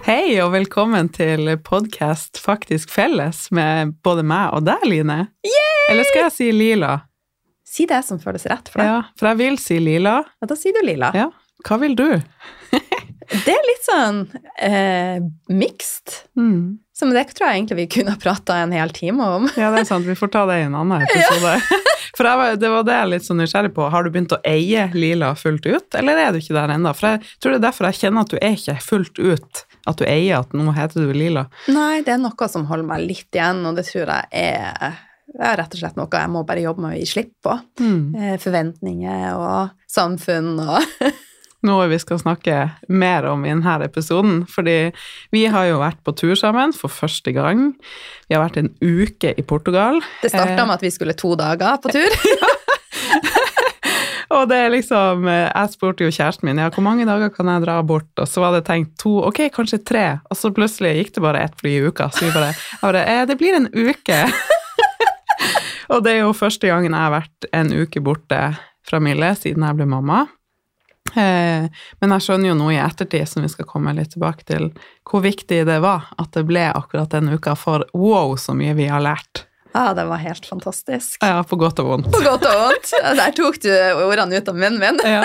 Hei og velkommen til podcast Faktisk Felles med både meg og deg, Line. Yay! Eller skal jeg si Lila? Si det som føles rett for deg. Ja, for jeg vil si Lila. Ja, da sier du Lila. Ja, hva vil du? Det litt sånn mixed. Så med det tror jeg egentlig vi kunne ha pratet en hel time om. Ja, det sant. Vi får ta det i en annen episode. For det var det jeg litt så nysgjerrig på. Har du begynt å eie Lila fullt ut, eller er du ikke der enda? For jeg tror det derfor jeg kjenner at du er ikke fullt ut, at du eier at nå heter du Lila. Nei, det noe som holder meg litt igjen, og det tror jeg er rett og slett noe jeg må bare jobbe med å gi slipp på. Forventninger og samfunn og... Noe vi skal snakke mer om i denne episoden, fordi vi har jo vært på tur sammen for første gang. Vi har vært en uke i Portugal. Det startet med at vi skulle 2 dager på tur. Og det liksom, jeg spurte jo kjæresten min, ja, hvor mange dager kan jeg dra bort? Og så var det tenkt 2, ok, kanskje 3. Og så plutselig gikk det bare 1 fly i uka, så vi bare, det blir en uke. Og det er jo første gangen jeg har vært en uke borte fra Mille, siden jeg ble mamma. Men jeg skjønner jo noe i ettertid som vi skal komme litt tilbake til hvor viktig det var at det ble akkurat den uka, for wow, så mye vi har lært. Ja, det var helt fantastisk. Ja, på godt og vondt. På godt og vondt. Der tok du ordene ut av munnen min. Ja.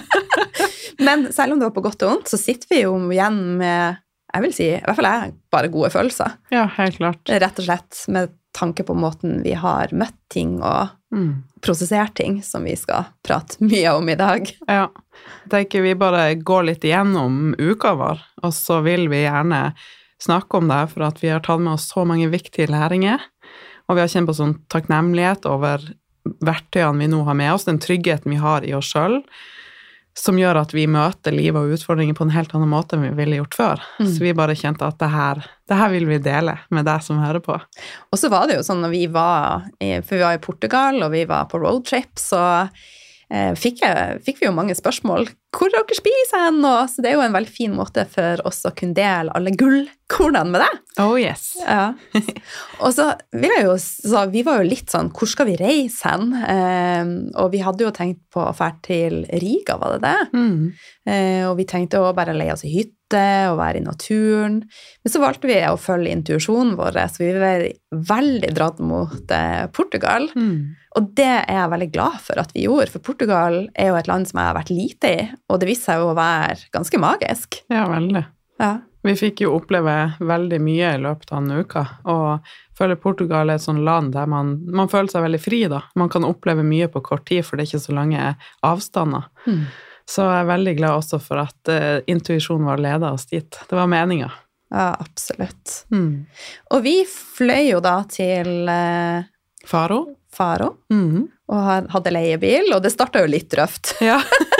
Men selv om det var på godt og vondt, så sitter vi jo igjen med, jeg vil si, i hvert fall bare gode følelser. Ja, helt klart. Rett og slett med tanke på måten vi har møtt ting og prosessert ting som vi skal prate mye om i dag. Ja, jeg tenker vi bare går litt igjennom uka vår, og så vil vi gjerne snakke om det, for at vi har tatt med oss så mange viktige læringer, og vi har kjent på sånn takknemlighet over verktøyene vi nå har med oss, den tryggheten vi har i oss selv, som gjør at vi møter liv og utfordringer på en helt annen måte enn vi ville gjort før. Så vi bare kjente at det her vil vi dele med deg som hører på. Og så var det jo sånn når for vi var i Portugal, og vi var på roadtrip, så fikk vi jo mange spørsmål. Hvor dere spiser hen? Så det er jo en veldig fin måte for oss å kunne dele alle gullkornene med deg. Oh yes. Ja. Og så vi var jo litt sånn, hvor skal vi reise hen? Og vi hadde jo tenkt på å fære til Riga, var det det? Og vi tenkte å bare leie oss i hytte og være i naturen. Men så valgte vi å følge intuisjonen vår, så vi var veldig dratt mot Portugal. Og det er jeg veldig glad for at vi gjorde, for Portugal er jo et land som jeg har vært lite i, og det viste seg jo å være ganske magisk. Ja, veldig. Ja. Vi fikk jo oppleve veldig mye i løpet av en uke, og føler Portugal er et sånt land der man føler seg veldig fri da. Man kan oppleve mye på kort tid, for det er ikke så lange avstander. Så jeg er veldig glad også for at intuisjonen var ledet oss dit. Det var meningen. Ja, absolutt. Og vi fløy jo da til Faro, og hadde leiebil, og det startet jo litt røft. Ja.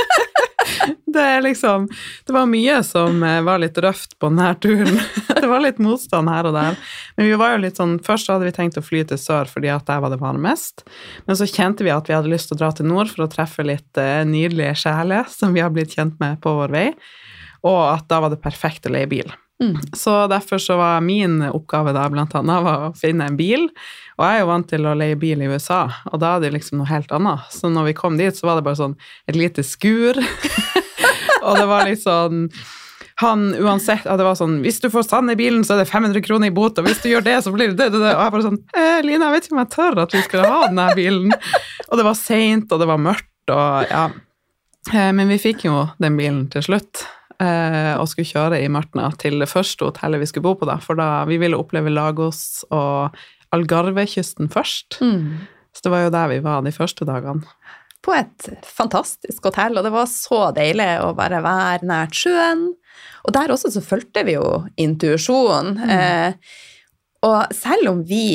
Det var mye som var litt røft på denne turen. Det var litt motstand her og der. Men vi var jo litt sånn, først hadde vi tenkt å fly til sør, fordi at der var det varmest. Men så kjente vi at vi hadde lyst til å dra til nord for å treffe litt nydelige sjeler som vi har blitt kjent med på vår vei. Og at da var det perfekt å leie bil. Så derfor så var min oppgave da blant annet var å finne en bil, og jeg er jo vant til å leie bil i USA, og da er det liksom noe helt annet. Så når vi kom dit, så var det bare sånn et lite skur, og det var liksom uansett, det var sånn, hvis du får sand i bilen, så er det 500 kroner i bot, og hvis du gjør det, så blir det. Og jeg bare sånn, Line, jeg vet ikke om jeg tør at vi skal ha denne bilen. Og det var sent, og det var mørkt, og ja. Men vi fikk jo den bilen til slutt, og skulle kjøre i Martna til det første hotellet vi skulle bo på da, for da vi ville oppleve Lagos og Algarve-kysten først. Så det var jo der vi var de første dagene. På et fantastisk hotell, og det var så deilig å bare være nært sjøen. Og der også så følte vi jo intuisjon. Og selv om vi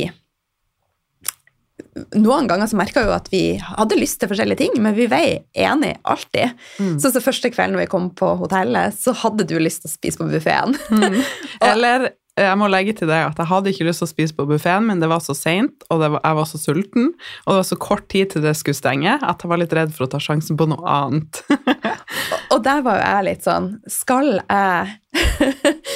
noen ganger så merket jeg jo at vi hadde lyst til forskjellige ting, men vi var enige alltid. Så første kvelden når vi kom på hotellet, så hadde du lyst til å spise på buffeten. Eller, jeg må legge til det at jeg hadde ikke lyst til å spise på buffeten, men det var så sent, og jeg var så sulten, og det var så kort tid til det skulle stenge, at jeg var litt redd for å ta sjansen på noe annet. Og der var jo jeg litt sånn, skal jeg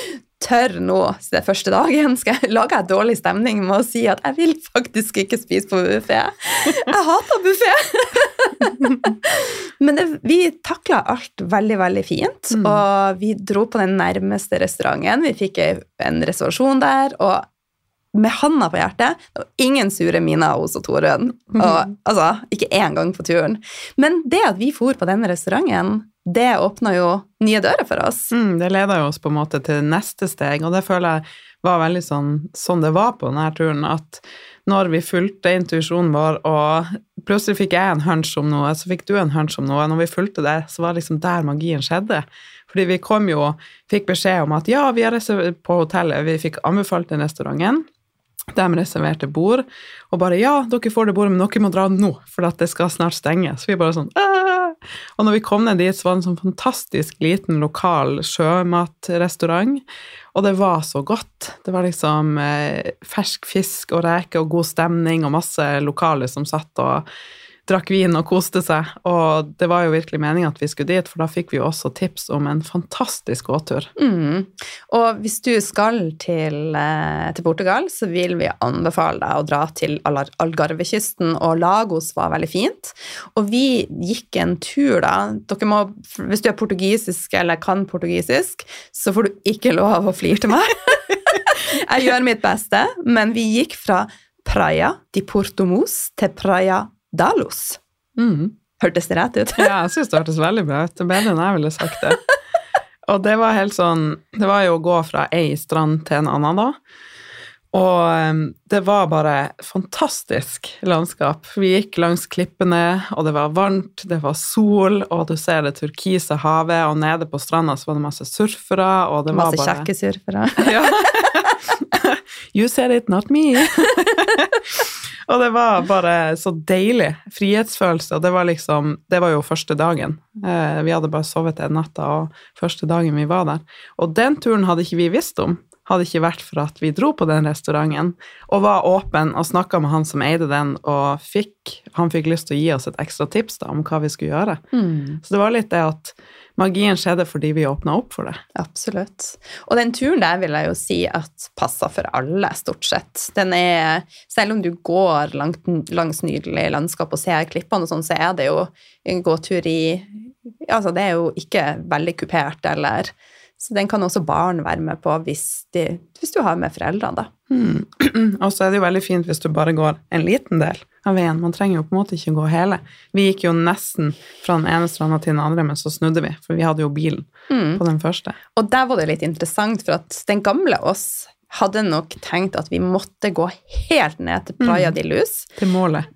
tør nå, så det første dagen, lager jeg dårlig stemning med å si at jeg vil faktisk ikke spise på buffet. Jeg hater buffet. Men vi taklet alt veldig, veldig fint, og vi dro på den nærmeste restauranten. Vi fikk en reservasjon der, og med handa på hjertet, det var ingen sure miner hos Torunn, og altså, ikke en gang på turen. Men det at vi for på denne restauranten, det åpnet jo nye dører for oss. Det ledet jo oss på en måte til neste steg, og det føler jeg var veldig sånn det var på denne turen, at når vi fulgte intuisjonen vår, og plutselig fikk jeg en hunch om noe, så fikk du en hunch om noe, når vi fulgte det, så var det liksom der magien skjedde. Fordi vi fikk beskjed om at ja, vi har reservert på hotellet, vi fikk anbefalt den restauranten, de reserverte bord, og bare, ja, dere får det bordet, men dere må dra nå, for at det skal snart stenge. Så vi bare sånn, Aah! Og når vi kom ned dit, så var det en sånn fantastisk liten lokal sjømatrestaurant, og det var så godt. Det var liksom fersk fisk og reker og god stemning, og masse lokale som satt og drakk vin og koste seg, og det var jo virkelig meningen at vi skulle dit, for da fikk vi jo også tips om en fantastisk gåtur. Og hvis du skal til Portugal, så vil vi anbefale deg å dra til Algarvekysten, og Lagos var veldig fint. Og vi gikk en tur da, hvis du er portugisisk eller kan portugisisk, så får du ikke lov å flire til meg. Jeg gjør mitt beste, men vi gikk fra Praia de Portomos til Praia Dalos. Hørtes det rett ut? Ja, jeg synes det hørtes veldig bra ut. Det er bedre enn jeg ville sagt det. Og det var helt sånn, det var jo å gå fra ei strand til en annen da. Og det var bare fantastisk landskap. Vi gikk langs klippene, og det var varmt, det var sol, og du ser det turkise havet, og nede på stranda så var det masse surfere, og det var masse bare... kjekke surfere. Ja. You said it, not me. Og det var bare så deilig frihetsfølelse, og det var jo første dagen. Vi hadde bare sovet en natta, og første dagen vi var der. Og den turen hadde ikke vi visst om, hadde ikke vært for at vi dro på den restauranten, og var åpen og snakket med han som eide den, og han fikk lyst til å gi oss et ekstra tips da, om hva vi skulle gjøre. Så det var litt det at magien skjedde fordi vi åpnet opp for det. Absolutt. Og den turen der vil jeg jo si at passer for alle, stort sett. Den selv om du går langs nydelig landskap og ser klippene og sånn, så er det jo en gåtur altså det er jo ikke veldig kupert, så den kan også barn være med på hvis du har med foreldrene da. Og så er det jo veldig fint hvis du bare går en liten del av veien. Man trenger jo på en måte ikke gå hele. Vi gikk jo nesten fra den ene stranda til den andre, men så snudde vi, for vi hadde jo bilen på den første. Og der var det litt interessant, for at den gamle oss hadde nok tenkt at vi måtte gå helt ned til Praia de Luz. Til målet.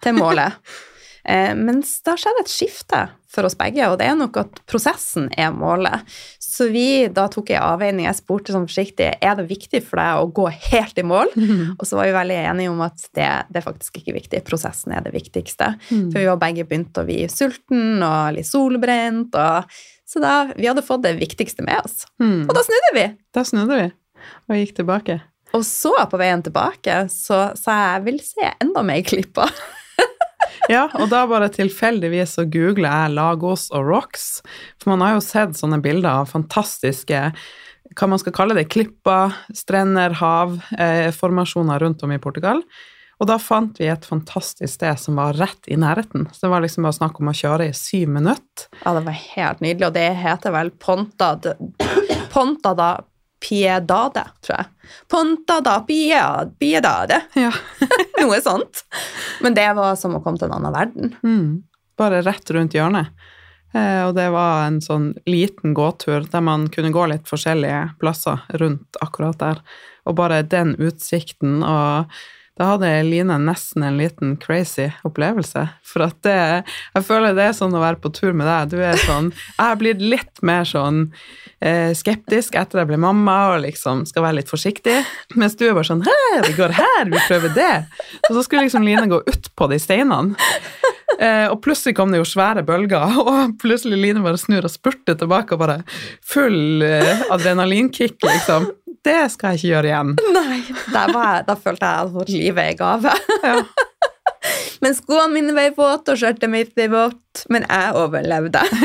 Mens da skjedde et skifte for oss begge, og det er nok at prosessen er målet. Så vi da tok en avveining, jeg spurte sånn forsiktig, er det viktig for deg å gå helt i mål? Og så var vi veldig enige om at det er faktisk ikke viktig, prosessen er det viktigste. For vi var begge begynt å bli sulten og litt solbrent, så da vi hadde fått det viktigste med oss. Og da snudde vi. Og gikk tilbake. Og så på veien tilbake, så sa jeg vil se enda mer klipper. Ja, og da bare tilfeldigvis så googlet jeg Lagos og Rocks, for man har jo sett sånne bilder av fantastiske, hva man skal kalle det, klipper, strender, hav, formasjoner rundt om i Portugal. Og da fant vi et fantastisk sted som var rett i nærheten. Så det var liksom bare snakk om å kjøre i 7 minutter. Ja, det var helt nydelig, og det heter vel Ponta da Piedade, tror jeg. Ponta da Piedade. Ja. Noe sånt. Men det var som å komme til en annen verden. Bare rett rundt hjørnet. Og det var en sånn liten gåtur der man kunne gå litt forskjellige plasser rundt akkurat der. Og bare den utsikten, og da hadde Line nesten en liten crazy opplevelse. For at jeg føler det er sånn å være på tur med deg. Du er sånn, jeg har blitt litt mer sånn skeptisk etter jeg ble mamma, og liksom skal være litt forsiktig. Mens du er bare sånn, vi går her, vi prøver det. Og så skulle liksom Line gå ut på de steinene. Og plutselig kom det jo svære bølger, og plutselig Line bare snur og spurte tilbake, og bare full adrenalinkick, liksom. Det skal jeg ikke gjøre igjen. Nei, da følte jeg at livet er gave. Ja. Men skoene mine var i vått, og skjørtet mitt var vått, men jeg overlevde. Ja,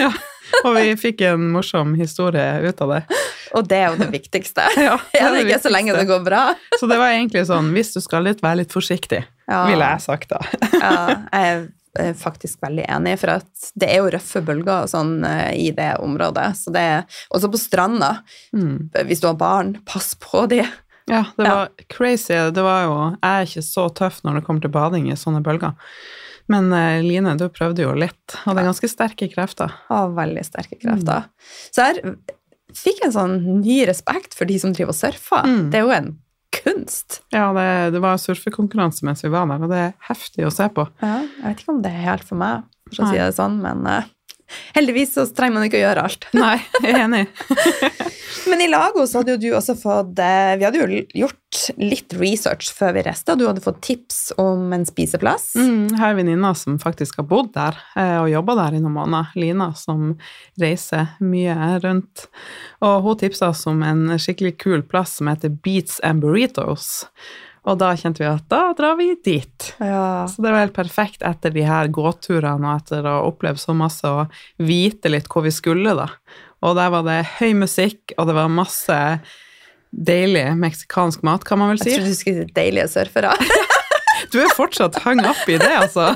Og vi fikk en morsom historie ut av det. Og det jo det viktigste. Ja, det er det ikke så lenge det går bra? Så det var egentlig sånn, hvis du skal være litt forsiktig, ville jeg sagt da. Ja, jeg er faktisk veldig enig, for at det jo røffe bølger og sånn i det området. Så det også på stranda. Hvis du har barn, pass på de. Ja, det var crazy. Det var jo, jeg ikke så tøff når det kommer til bading i sånne bølger. Men Line, du prøvde jo litt, og det ganske sterke krefter. Ja, veldig sterke krefter. Så jeg fikk en sånn ny respekt for de som driver og surfer. Det jo en kunst. Ja, det var surfekonkurranse mens vi var der, og det heftig å se på. Ja, jeg vet ikke om det helt for meg, for å si det sånn, men heldigvis så trenger man ikke å gjøre alt. Nei, jeg er enig. Men i Lagos hadde jo du også fått, vi hadde jo gjort litt research før vi reiste, og du hadde fått tips om en spiseplass. Her er venninna som faktisk har bodd der, og jobbet der i noen måneder. Lina, som reiser mye rundt. Og hun tipset oss om en skikkelig kul plass som heter Beats and Burritos. Og da kjente vi at da drar vi dit. Ja. Så det var helt perfekt etter de her gåturene, og etter å oppleve så masse og vite litt hvor vi skulle da. Og der var det høy musikk, og det var masse deilig meksikansk mat, kan man vel si. Jeg trodde du skulle si deilige surfere. Du fortsatt hang opp i det, altså.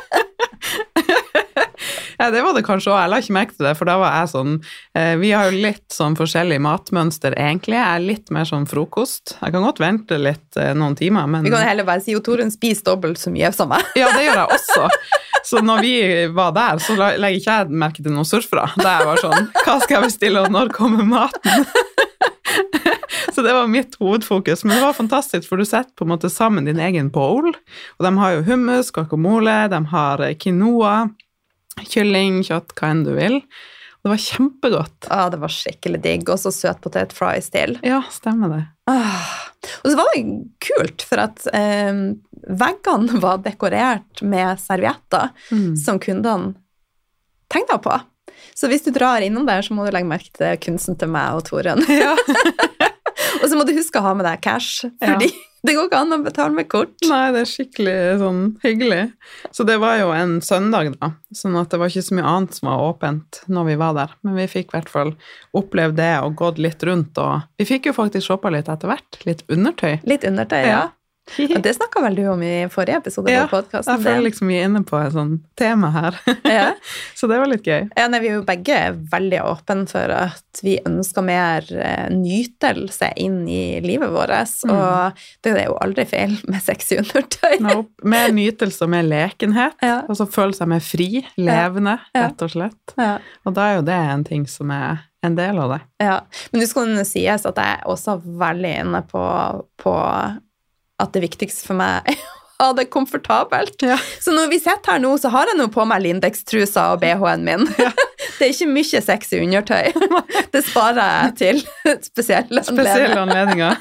Ja, det var det kanskje også. Jeg la ikke merke til det, for da var jeg sånn, vi har jo litt sånn forskjellig matmønster egentlig. Jeg litt mer sånn frokost. Jeg kan godt vente litt noen timer, men... Vi kan heller bare si, Torunn spiser dobbelt så mye som meg. Ja, det gjør jeg også. Så når vi var der, så legger ikke jeg merke til noen surfere. Da jeg var sånn, hva skal jeg bestille, og når kommer maten? Så det var mitt hovedfokus, men det var fantastisk, for du setter på en måte sammen din egen bowl, og de har jo hummus, guacamole, de har quinoa, kylling, kjøtt, hva enn du vil. Det var kjempegodt. Ja, det var skikkelig digg, og så søtpotet fries til. Ja, stemmer det. Og så var det kult, for at veggene var dekorert med servietter som kundene tenkte på. Så hvis du drar innom der, så må du legge merke til kunsten til meg og Torunn. Ja. Og så må du huske å ha med deg cash, fordi det går ikke an å betale med kort. Nei, det skikkelig sånn hyggelig. Så det var jo en søndag da, sånn at det var ikke så mye annet som var åpent når vi var der. Men vi fikk i hvert fall opplevd det og gått litt rundt, og vi fikk jo faktisk shoppet litt etter hvert. Litt undertøy. Litt undertøy, ja. Og det snakket vel du om i forrige episode på podcasten. Ja, jeg føler liksom vi er inne på et sånn tema her. Ja. Så det var litt gøy. Ja, nei, vi er jo begge veldig åpne for at vi ønsker mer nytelse inn i livet vårt, og det er jo aldri feil med sexy undertøy. Nope. Mer nytelse og mer lekenhet, og så føle seg mer fri, levende, rett og slett. Ja. Og da er jo det en ting som er en del av det. Ja, men du skulle sies at jeg også er veldig inne på at det viktigste for meg er å ha det komfortabelt. Ja. Så når vi sitter her nå, så har jeg nå på meg Lindex-trusa og BH-en min. Ja. Det er ikke mye sexy undertøy. Det sparer jeg til spesielle anledninger.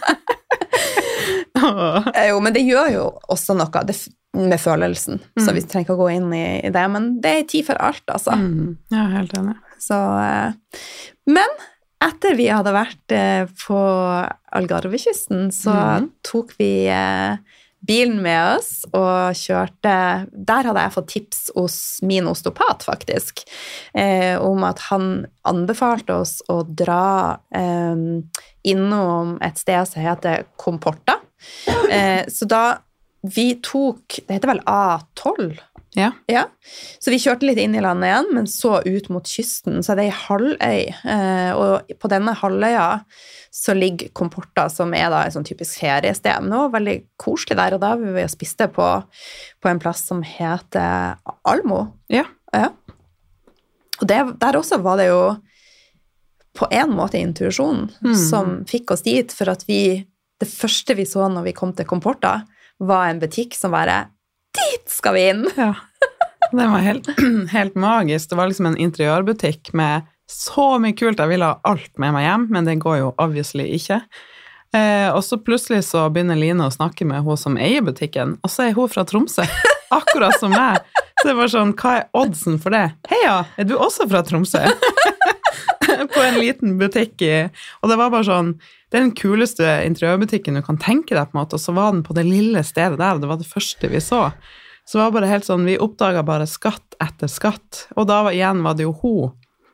Jo, men det gjør jo også noe med følelsen, så vi trenger ikke å gå inn i det, men det er tid for alt, altså. Ja, helt enig. Så, men etter vi hadde vært på Algarvekysten, så tok vi bilen med oss og kjørte. Der hadde jeg fått tips hos min osteopat, faktisk, om at han anbefalte oss å dra innom et sted som heter Comporta. Så da vi tok, det heter vel A12, ja. Så vi kjørte litt inn i landet igjen, men så ut mot kysten, så det er en halvøy, og på denne halvøya så ligger Comporta, som er da et sånn typisk feriested, men det var veldig koselig der, og da var vi og spiste på en plass som heter Almo. Ja. Og der også var det jo på en måte intuisjonen som fikk oss dit, for at det første vi så når vi kom til Comporta, var en butikk som bare dit skal vi inn! Ja, det var helt magisk. Det var liksom en interiørbutikk med så mye kult. Jeg ville ha alt med meg hjem, men det går jo obviously ikke. Og så plutselig så begynner Line å snakke med hun som eier butikken, og så er hun fra Tromsø, akkurat som meg. Så det var sånn, hva er oddsen for det? Heia, er du også fra Tromsø? På en liten butikk og det var bare sånn, det er den kuleste interiørbutikken du kan tenke deg på en måte, og så var den på det lille stedet der, og det var det første vi så. Så det var bare helt sånn, vi oppdaget bare skatt etter skatt, og da var det jo hun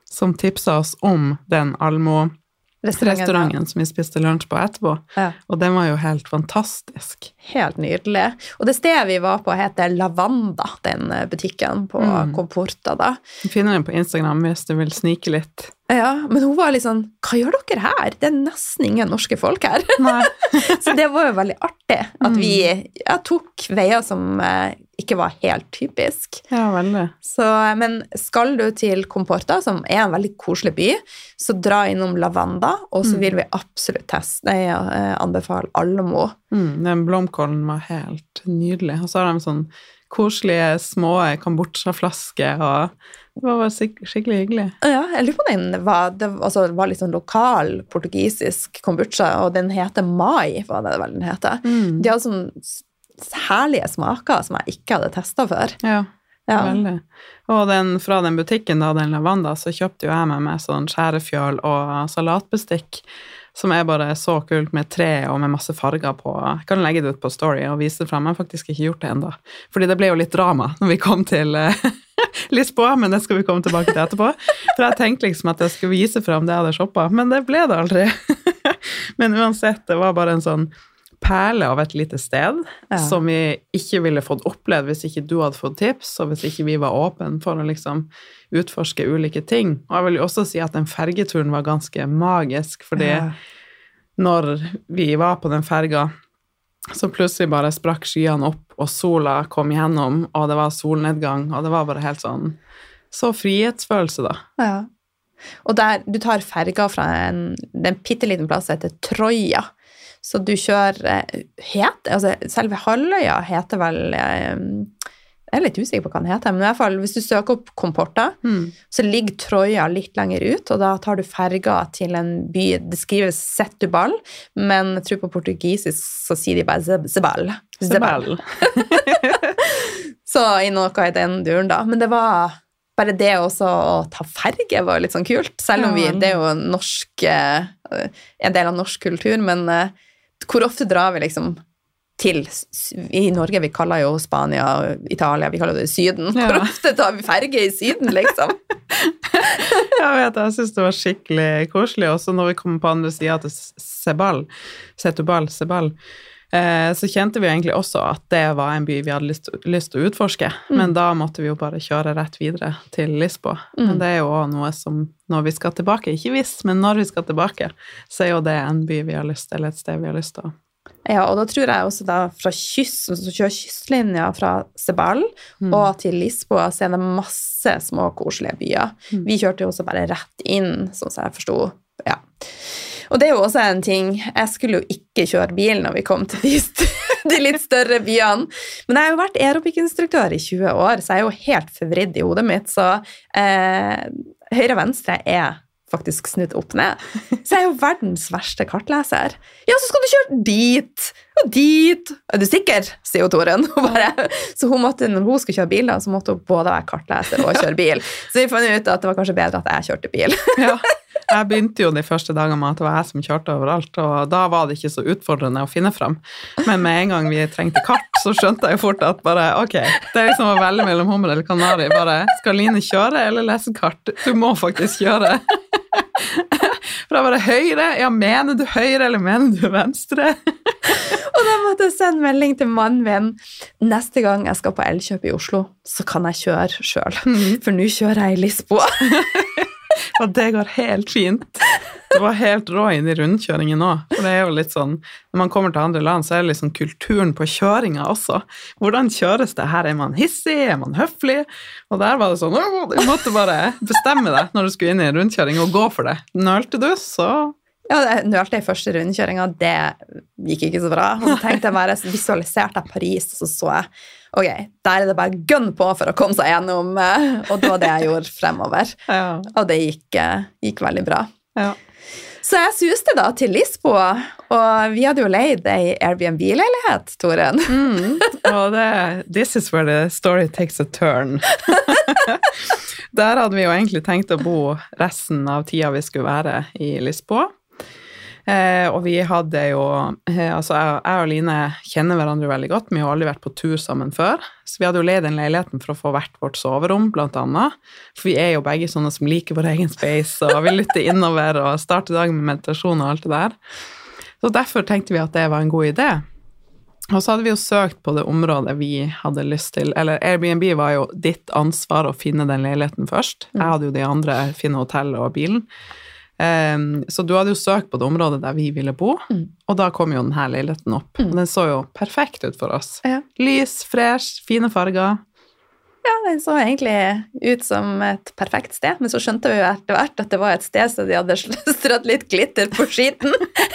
som tipset oss om den Almo-restauranten som vi spiste lunsj på etterpå. Ja. Og den var jo helt fantastisk. Helt nydelig. Og det stedet vi var på heter Lavanda, den butikken på Comporta da. Du finner den på Instagram hvis du vil snike litt. Ja, men hun var litt sånn, hva gjør dere her? Det nesten ingen norske folk her. Nei. Så det var jo veldig artig at vi tok veier som ikke var helt typisk. Ja, veldig. Så, men skal du til Comporta, som en veldig koselig by, så dra innom Lavanda, og så vil vi absolutt anbefale Almo. Den blomkålen var helt nydelig. Og så har de sånn koselige, små kombucha-flasker, og det var bare skikkelig hyggelig. Ja, jeg lurer på den var litt sånn lokal portugisisk kombucha, og den heter Mai, var det vel den heter. De hadde sånn herlige smaker som jeg ikke hadde testet før. Ja, veldig. Og fra den butikken, da, den Lavanda, så kjøpte jo jeg med sånn skjærefjøl og salatbestikk, som bare så kult med tre og med masse farger på. Jeg kan legge det ut på story og vise det frem. Jeg har faktisk ikke gjort det enda. Fordi det ble jo litt drama når vi kom til Lisboa, men det skal vi komme tilbake til etterpå. For jeg tenkte liksom at jeg skulle vise frem det jeg hadde shoppet, men det ble det aldri. Men uansett, det var bare en sånn perle av et lite sted, som vi ikke ville fått opplevd hvis ikke du hadde fått tips, og hvis ikke vi var åpne for å liksom utforske ulike ting. Og jeg vil jo også si at den fergeturen var ganske magisk, fordi når vi var på den ferga, så plutselig bare sprakk skyene opp, og sola kom igjennom, og det var solnedgang, og det var bare helt sånn, så frihetsfølelse da. Ja. Og du tar ferga fra en pitteliten plass etter Troja, så du kjører, selve halvøya heter vel, jeg er litt usikker på hva den heter, men i hvert fall, hvis du søker opp Comporta, så ligger Troja litt lenger ut, og da tar du ferga til en by, det skrives Setúbal, men jeg tror på portugisisk så sier de bare Sebal. Så i noe i den duren da, men det var bare det også å ta ferge var litt sånn kult, selv om det er jo en del av norsk kultur, men hvor ofte drar vi liksom til, i Norge, vi kaller jo Spania, Italia, vi kaller det Syden. Hvor ofte tar vi ferge i Syden, liksom? Jeg synes det var skikkelig koselig, også når vi kom på andre siden til Setúbal, så kjente vi jo egentlig også at det var en by vi hadde lyst til å utforske, men da måtte vi jo bare kjøre rett videre til Lisboa. Men det er jo også noe som, når vi skal tilbake, ikke hvis, men når vi skal tilbake, så er jo det en by vi har lyst til, eller et sted vi har lyst til å. Ja, og da tror jeg også da fra så kjører kystlinja fra Sebal og til Lisboa, så er det masse små koselige byer. Vi kjørte jo også bare rett inn, sånn som jeg forstod. Ja. Og det er jo også en ting, jeg skulle jo ikke kjøre bil når vi kom til de litt større byene, men jeg har jo vært aerobic-instruktør i 20 år, så jeg er jo helt forvridd i hodet mitt, så høyre og venstre er faktisk snudd opp ned. Så jeg er jo verdens verste kartleser. Ja, så skal du kjøre dit, og dit. Er du sikker? Sier jo Toren. Så hun måtte, når hun skulle kjøre bil, da, så måtte hun både være kartleser og kjøre bil. Så vi fant ut at det var kanskje bedre at jeg kjørte bil. Ja, jeg begynte jo de første dagene med at det var jeg som kjørte overalt, og da var det ikke så utfordrende å finne frem. Men med en gang vi trengte kart, så skjønte jeg jo fort at bare, ok, det er liksom å velge mellom hummer eller kanari, bare, skal Line kjøre eller lese kart? Du må faktisk kjøre. For da var det høyre, ja, mener du høyre eller mener du venstre? Og da måtte jeg sende melding til mannen min, neste gang jeg skal på Elkjøp i Oslo, så kan jeg kjøre selv, for nå kjører jeg i Lisboa. Og det går helt fint. Det var helt rå inn i rundkjøringen nå, for det er jo litt sånn, når man kommer til andre land, så er det liksom kulturen på kjøringen også. Hvordan kjøres det? Her er man hissig, er man høflig? Og der var det sånn, du måtte bare bestemme deg når du skulle inn i en rundkjøring og gå for det. Nølte du, så... Ja, jeg nølte i første rundkjøringen, det gikk ikke så bra. Og så tenkte jeg bare, visualiserte jeg Paris, og så jeg, ok, der er det bare gønn på for å komme seg gjennom, og det var det jeg gjorde fremover. Ja. Og det gikk veldig bra. Ja. Så jeg suste da til Lisboa, og vi hadde jo leid en Airbnb-leilighet, Toren. Og this is where the story takes a turn. Der hadde vi jo egentlig tenkt å bo resten av tida vi skulle være i Lisboa. Og vi hadde jo, altså jeg og Line kjenner hverandre veldig godt, vi har aldri vært på tur sammen før, så vi hadde jo leid den leiligheten for å få hvert vårt soverom, blant annet, for vi jo begge sånne som liker vår egen space, og vi lytter innover og starter dagen med meditasjon og alt det der. Så derfor tenkte vi at det var en god idé. Og så hadde vi jo søkt på det området vi hadde lyst til, eller Airbnb var jo ditt ansvar å finne den leiligheten først. Jeg hadde jo de andre, finne hotell og bilen. Så du hadde jo søkt på det området der vi ville bo, og da kom jo denne leiligheten opp. Og den så jo perfekt ut for oss. Ja. Lys, fresh, fine farger. Ja, den så egentlig ut som et perfekt sted, men så skjønte vi jo etter hvert at det var et sted så de hadde strøtt litt glitter på skiten.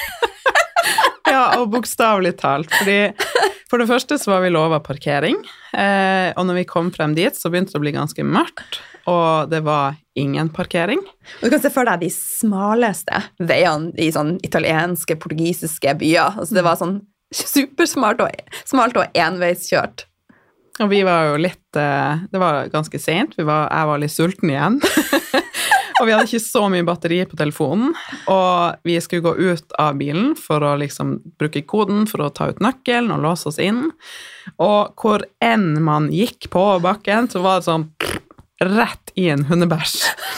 Ja, og bokstavelig talt, fordi for det første så var vi lovet parkering, og når vi kom frem dit så begynte det å bli ganske mørkt, og det var ingen parkering. Og du kan se for deg de smaleste veiene i sånn italienske, portugisiske byer, altså det var sånn supersmalt og enveiskjørt. Og vi var jo litt, det var ganske sent, jeg var litt sulten igjen. Og vi hadde ikke så mye batteri på telefonen, og vi skulle gå ut av bilen for å liksom bruke koden for å ta ut nøkkelen og låse oss inn. Og hvor enn man gikk på bakken, så var det sånn rett i en hundebæsj.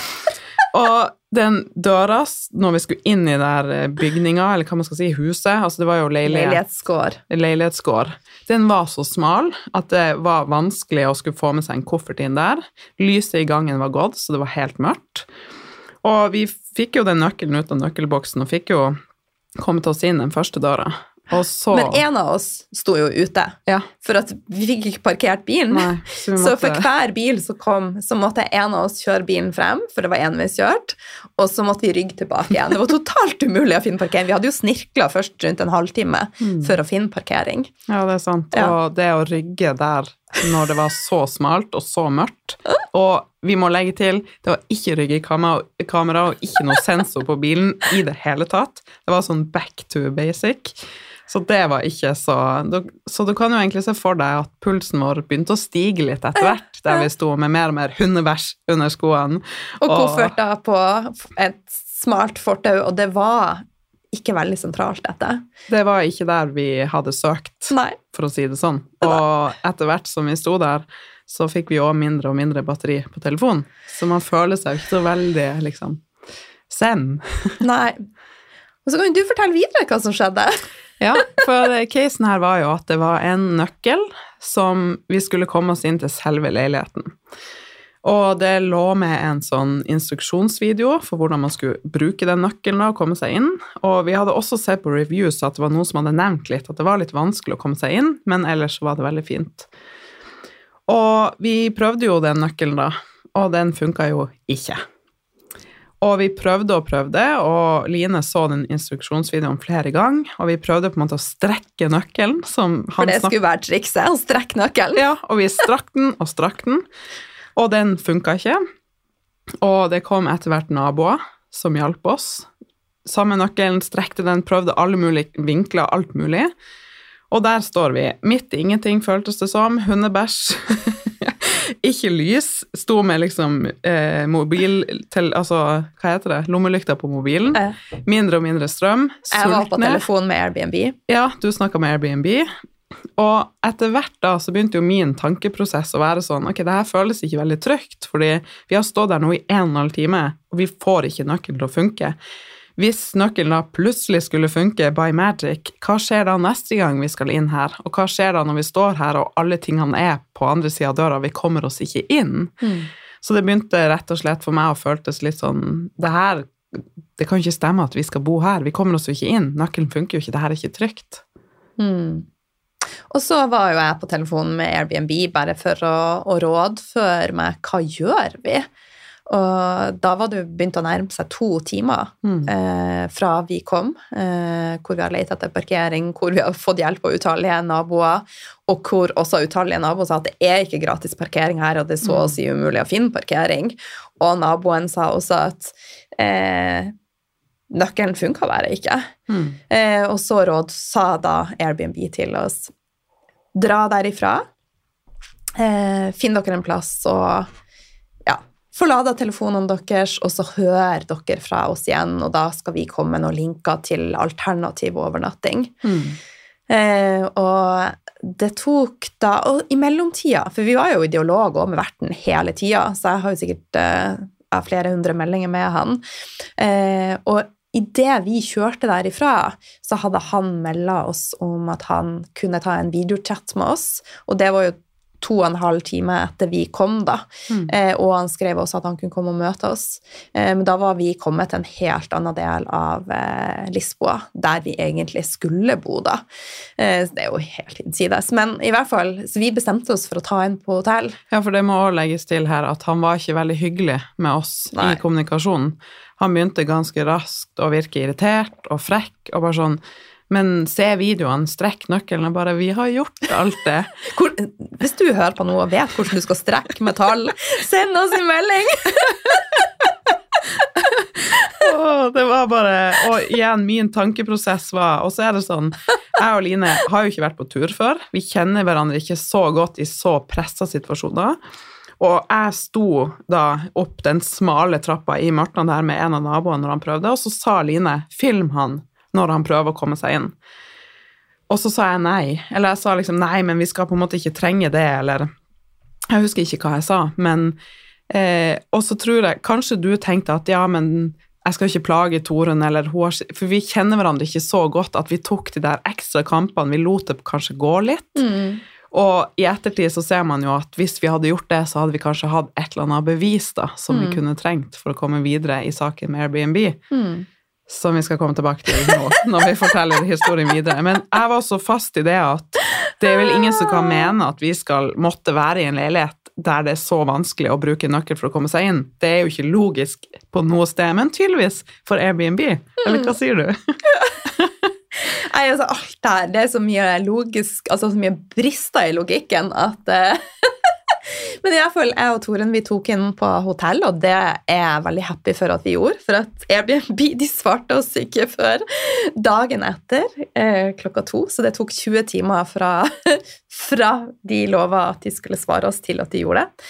Og den døra, når vi skulle inn i der bygninga, eller hva man skal si, huset, altså det var jo leilighetsgård. Den var så smal at det var vanskelig å skulle få med seg en koffert inn der. Lyset i gangen var gått, så det var helt mørkt. Og vi fikk jo den nøkkelen ut av nøkkelboksen, og fikk jo kommet oss inn den første døra. Men en av oss sto jo ute, for at vi fikk ikke parkert bilen. Nei, så for hver bil som kom, så måtte en av oss kjøre bilen frem, for det var enveiskjørt, og så måtte vi rygge tilbake igjen. Det var totalt umulig å finne parkering. Vi hadde jo snirklet først rundt en halvtime for å finne parkering. Ja, det sant. Ja. Og det å rygge der når det var så smalt og så mørkt, og vi må legge til, det var ikke rygge i kamera og ikke noe sensor på bilen i det hele tatt. Det var sånn back to basic. Så det var ikke så du kan jo egentlig se for deg at pulsen vår begynte å stige litt etter hvert, der vi sto med mer og mer hundebæsj under skoene. Og kofferter på et smalt fortau, og det var ikke veldig sentralt dette. Det var ikke der vi hadde søkt, for å si det sånn. Og etter hvert som vi sto der, så fikk vi jo mindre og mindre batteri på telefonen, så man føler seg ikke så veldig, liksom, zen. Nei. Og så kan du fortelle videre hva som skjedde. Ja, for casen her var jo at det var en nøkkel som vi skulle komme oss inn til selve leiligheten. Og det lå med en sånn instruksjonsvideo for hvordan man skulle bruke den nøkkelen og komme seg inn. Og vi hadde også sett på reviews at det var noen som hadde nevnt litt, at det var litt vanskelig å komme seg inn, men ellers var det veldig fint. Og vi prøvde jo den nøkkelen da, og den funket jo ikke. Og vi prøvde, og Line så den instruksjonsvideoen flere ganger, og vi prøvde på en måte å strekke nøkkelen. For det skulle være trikset, å strekke nøkkelen. Ja, og vi strakk den, og den funket ikke. Og det kom etter hvert naboer som hjalp oss. Samme nøkkelen, strekte den, prøvde alle mulige vinkler, alt mulig. Og der står vi, midt i ingenting føltes det som, hundebæsj, ikke lys, sto med liksom mobil til, altså, hva heter det, lommelykta på mobilen, mindre og mindre strøm, sultne. Jeg var på telefon med Airbnb. Ja, du snakket med Airbnb, og etter hvert da så begynte jo min tankeprosess å være sånn, ok, det her føles ikke veldig trygt, fordi vi har stått der nå i 1,5 time, og vi får ikke nøkkelen til å funke. Hvis nøkkelen da plutselig skulle funke by magic, hva skjer da neste gang vi skal inn her? Og hva skjer da når vi står her, og alle tingene på andre siden av døra, vi kommer oss ikke inn? Så det begynte rett og slett for meg å føltes litt sånn, det kan ikke stemme at vi skal bo her, vi kommer oss jo ikke inn, nøkkelen funker jo ikke, det her er ikke trygt. Og så var jo jeg på telefonen med Airbnb bare for å rådføre meg, hva gjør vi? Og da var det begynt å nærme seg 2 timer fra vi kom, hvor vi har lett etter parkering, hvor vi har fått hjelp av utallige naboer, og hvor også utallige naboer sa at det er ikke gratis parkering her, og det er så å si umulig å finne parkering. Og naboen sa også at nøkkelen funker bare ikke. Og så sa da Airbnb til oss, dra derifra, finn dere en plass og forlade telefonene deres, og så hører dere fra oss igjen, og da skal vi komme med noen linker til alternativ overnatting. Og det tok da, og i mellomtida, for vi var jo i dialog også med verten hele tida, så jeg har jo sikkert flere hundre meldinger med han, og i det vi kjørte derifra, så hadde han meldet oss om at han kunne ta en videochat med oss, og det var jo 2,5 timer etter vi kom da, og han skrev også at han kunne komme og møte oss. Men da var vi kommet til en helt annen del av Lisboa, der vi egentlig skulle bo da. Så det er jo helt innsides. Men i hvert fall, så vi bestemte oss for å ta inn på hotell. Ja, for det må også legges til her at han var ikke veldig hyggelig med oss i kommunikasjonen. Han begynte ganske raskt å virke irritert og frekk, og bare sånn, men se videoen, strekk nøkkelen, og bare, vi har gjort alt det. Hvis du hører på noe og vet hvordan du skal strekke med tall, send oss en melding! Det var bare, og igjen, min tankeprosess var, og så er det sånn, jeg og Line har jo ikke vært på tur før, vi kjenner hverandre ikke så godt i så presset situasjoner, og jeg sto da opp den smale trappa i Mørtland der med en av naboene når han prøvde, og så sa Line, film han, når han prøver å komme seg inn. Og så sa jeg nei, eller jeg sa liksom nei, men vi skal på en måte ikke trenge det, eller jeg husker ikke hva jeg sa, men og så tror jeg, kanskje du tenkte at ja, men jeg skal ikke plage Torunn, eller hun har, for vi kjenner hverandre ikke så godt at vi tok de der ekstra kampene, vi lot det kanskje gå litt, og i ettertid så ser man jo at hvis vi hadde gjort det, så hadde vi kanskje hatt et eller annet bevis da, som vi kunne trengt for å komme videre i saken med Airbnb, som vi skal komme tilbake til nå, når vi forteller historien videre. Men jeg var så fast i det at det er vel ingen som kan mene at vi skal måtte være i en leilighet der det er så vanskelig å bruke nøkkel for å komme seg inn. Det er jo ikke logisk på noe sted, men tydeligvis for Airbnb. Eller hva sier du? Nei, altså alt det er så mye logisk, altså så mye brister i logikken at men i hvert fall, jeg og Torunn, vi tok inn på hotell, og det er jeg veldig happy for at vi gjorde, for at Airbnb, de svarte oss ikke før dagen etter, 2:00, så det tok 20 timer fra de lovet at de skulle svare oss til at de gjorde det.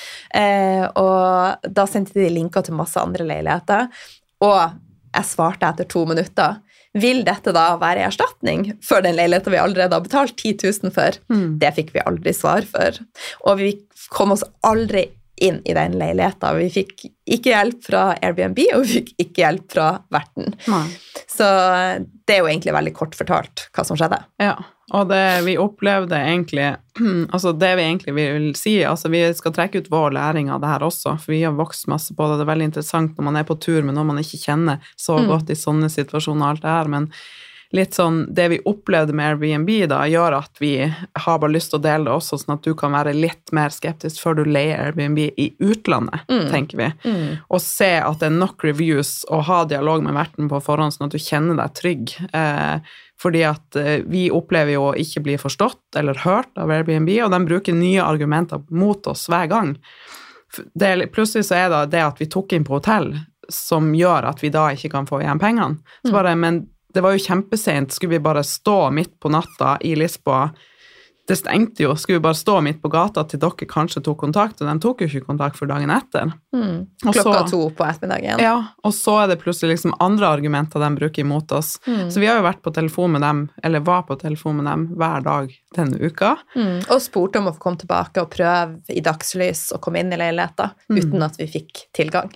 Og da sendte de linker til masse andre leiligheter, og jeg svarte etter 2 minutter. Vil dette da være erstatning for den leiligheten vi allerede har betalt 10 000 for? Det fikk vi aldri svar for. Og vi kom oss aldri inn i den leiligheten. Vi fikk ikke hjelp fra Airbnb, og vi fikk ikke hjelp fra verten. Nei. Så det er jo egentlig veldig kort fortalt hva som skjedde. Ja, og det vi opplevde egentlig, altså det vi egentlig vil si, altså vi skal trekke ut vår læring av det her også, for vi har vokst masse på det. Det er veldig interessant når man er på tur med noen man ikke kjenner så godt i sånne situasjoner og alt det her, men litt sånn, det vi opplevde med Airbnb da, gjør at vi har bare lyst til å dele det også, sånn at du kan være litt mer skeptisk før du leier Airbnb i utlandet, tenker vi. Og se at det er nok reviews, og ha dialog med verten på forhånd, sånn at du kjenner deg trygg. Fordi at vi opplever jo å ikke bli forstått eller hørt av Airbnb, og de bruker nye argumenter mot oss hver gang. Plutselig så er det det at vi tok inn på hotell, som gjør at vi da ikke kan få igjen pengene. Så bare, men det var jo kjempesent, skulle vi bare stå midt på natta i Lisboa, det stengte jo, skulle vi bare stå midt på gata til dere kanskje tok kontakt, og de tok jo ikke kontakt for dagen etter. 2:00 på ettermiddagen. Ja, og så er det plutselig liksom andre argumenter de bruker imot oss. Så vi har jo vært på telefon med dem, eller var på telefon med dem hver dag denne uka. Og spurte om å få komme tilbake og prøve i dagslys og komme inn i leiligheten, uten at vi fikk tilgang.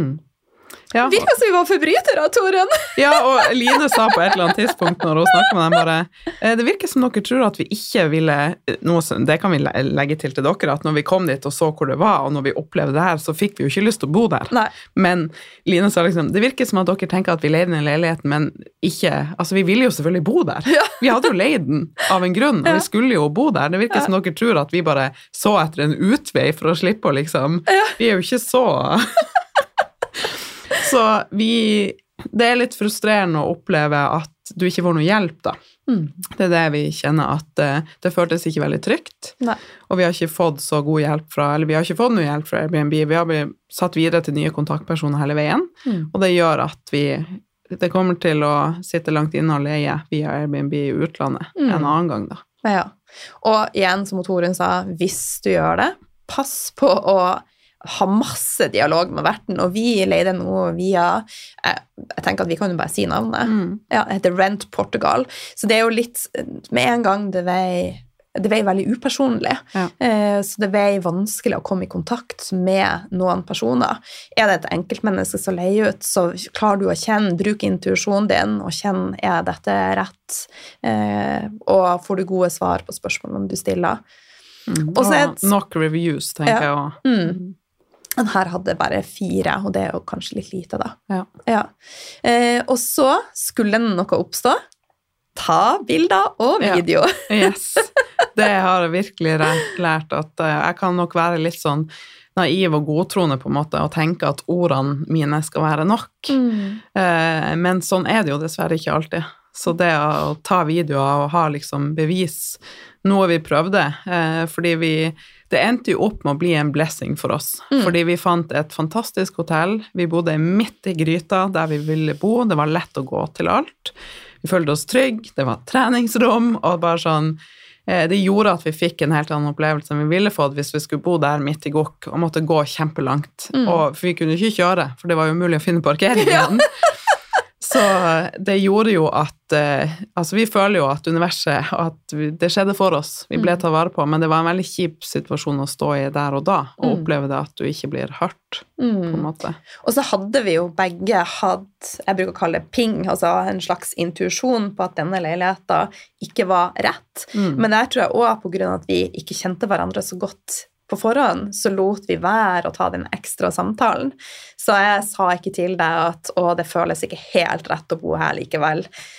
Ja. Virker som vi var forbrytere, Torunn. Ja, og Line sa på et eller annet tidspunkt når hun snakket med dem bare, det virker som dere tror at vi ikke ville, det kan vi legge til dere, at når vi kom dit og så hvor det var, og når vi opplevde det her, så fikk vi jo ikke lyst til å bo der. Nei. Men Line sa liksom, det virker som at dere tenker at vi leide den leiligheten, men ikke, altså vi ville jo selvfølgelig bo der. Ja. Vi hadde jo leid den av en grunn, og vi skulle jo bo der. Det virker som dere tror at vi bare så etter en utvei for å slippe å liksom, vi er jo ikke så... Så det er litt frustrerende å oppleve at du ikke får noe hjelp da. Det er det vi kjenner at det føltes ikke veldig trygt. Nei. Og vi har ikke fått så god hjelp fra, eller vi har ikke fått noe hjelp fra Airbnb. Vi har blitt satt videre til nye kontaktpersoner hele veien, og det gjør at det kommer til å sitte langt inne og leie via Airbnb i utlandet en annen gang da. Ja, og igjen som Torunn sa, hvis du gjør det, pass på å ha masse dialog med verten, og vi leide noe via, jeg tenker at vi kan jo bare si navnet, ja, det heter Rent Portugal, så det er jo litt, med en gang det vei veldig upersonlig, så det vei vanskelig å komme i kontakt med noen personer. Er det et enkeltmenneske som leier ut, så klarer du å kjenne, bruke intuisjonen din, og kjenne, er dette rett, og får du gode svar på spørsmålene du stiller. Og nok reviews, tenker jeg også. Den her hadde bare 4, og det er jo kanskje litt lite da. Ja. Og så skulle noe oppstå, ta bilder og video. Yes, det har jeg virkelig lært, at jeg kan nok være litt sånn naiv og godtroende på en måte, og tenke at ordene mine skal være nok. Men sånn er det jo dessverre ikke alltid. Så det å ta videoer og ha liksom bevis, noe vi prøvde, fordi det endte jo opp med å bli en blessing for oss, fordi vi fant et fantastisk hotell, vi bodde midt i gryta der vi ville bo, det var lett å gå til alt, vi følte oss trygg, det var treningsrom, og bare sånn, det gjorde at vi fikk en helt annen opplevelse enn vi ville fått hvis vi skulle bo der midt i Gokk og måtte gå kjempelangt, og vi kunne ikke kjøre, for det var jo mulig å finne parkering igjen. Så det gjorde jo at, altså vi føler jo at universet, at det skjedde for oss, vi ble tatt vare på, men det var en veldig kjip situasjon å stå i der og da, og oppleve det at du ikke blir hørt, på en måte. Og så hadde vi jo begge hatt, jeg bruker å kalle det ping, altså en slags intuisjon på at denne leiligheten ikke var rett, men der tror jeg også på grunn av at vi ikke kjente hverandre så godt på forhånd, så lot vi være å ta den ekstra samtalen. Så jeg sa ikke til deg at det føles ikke helt rett å bo her likevel.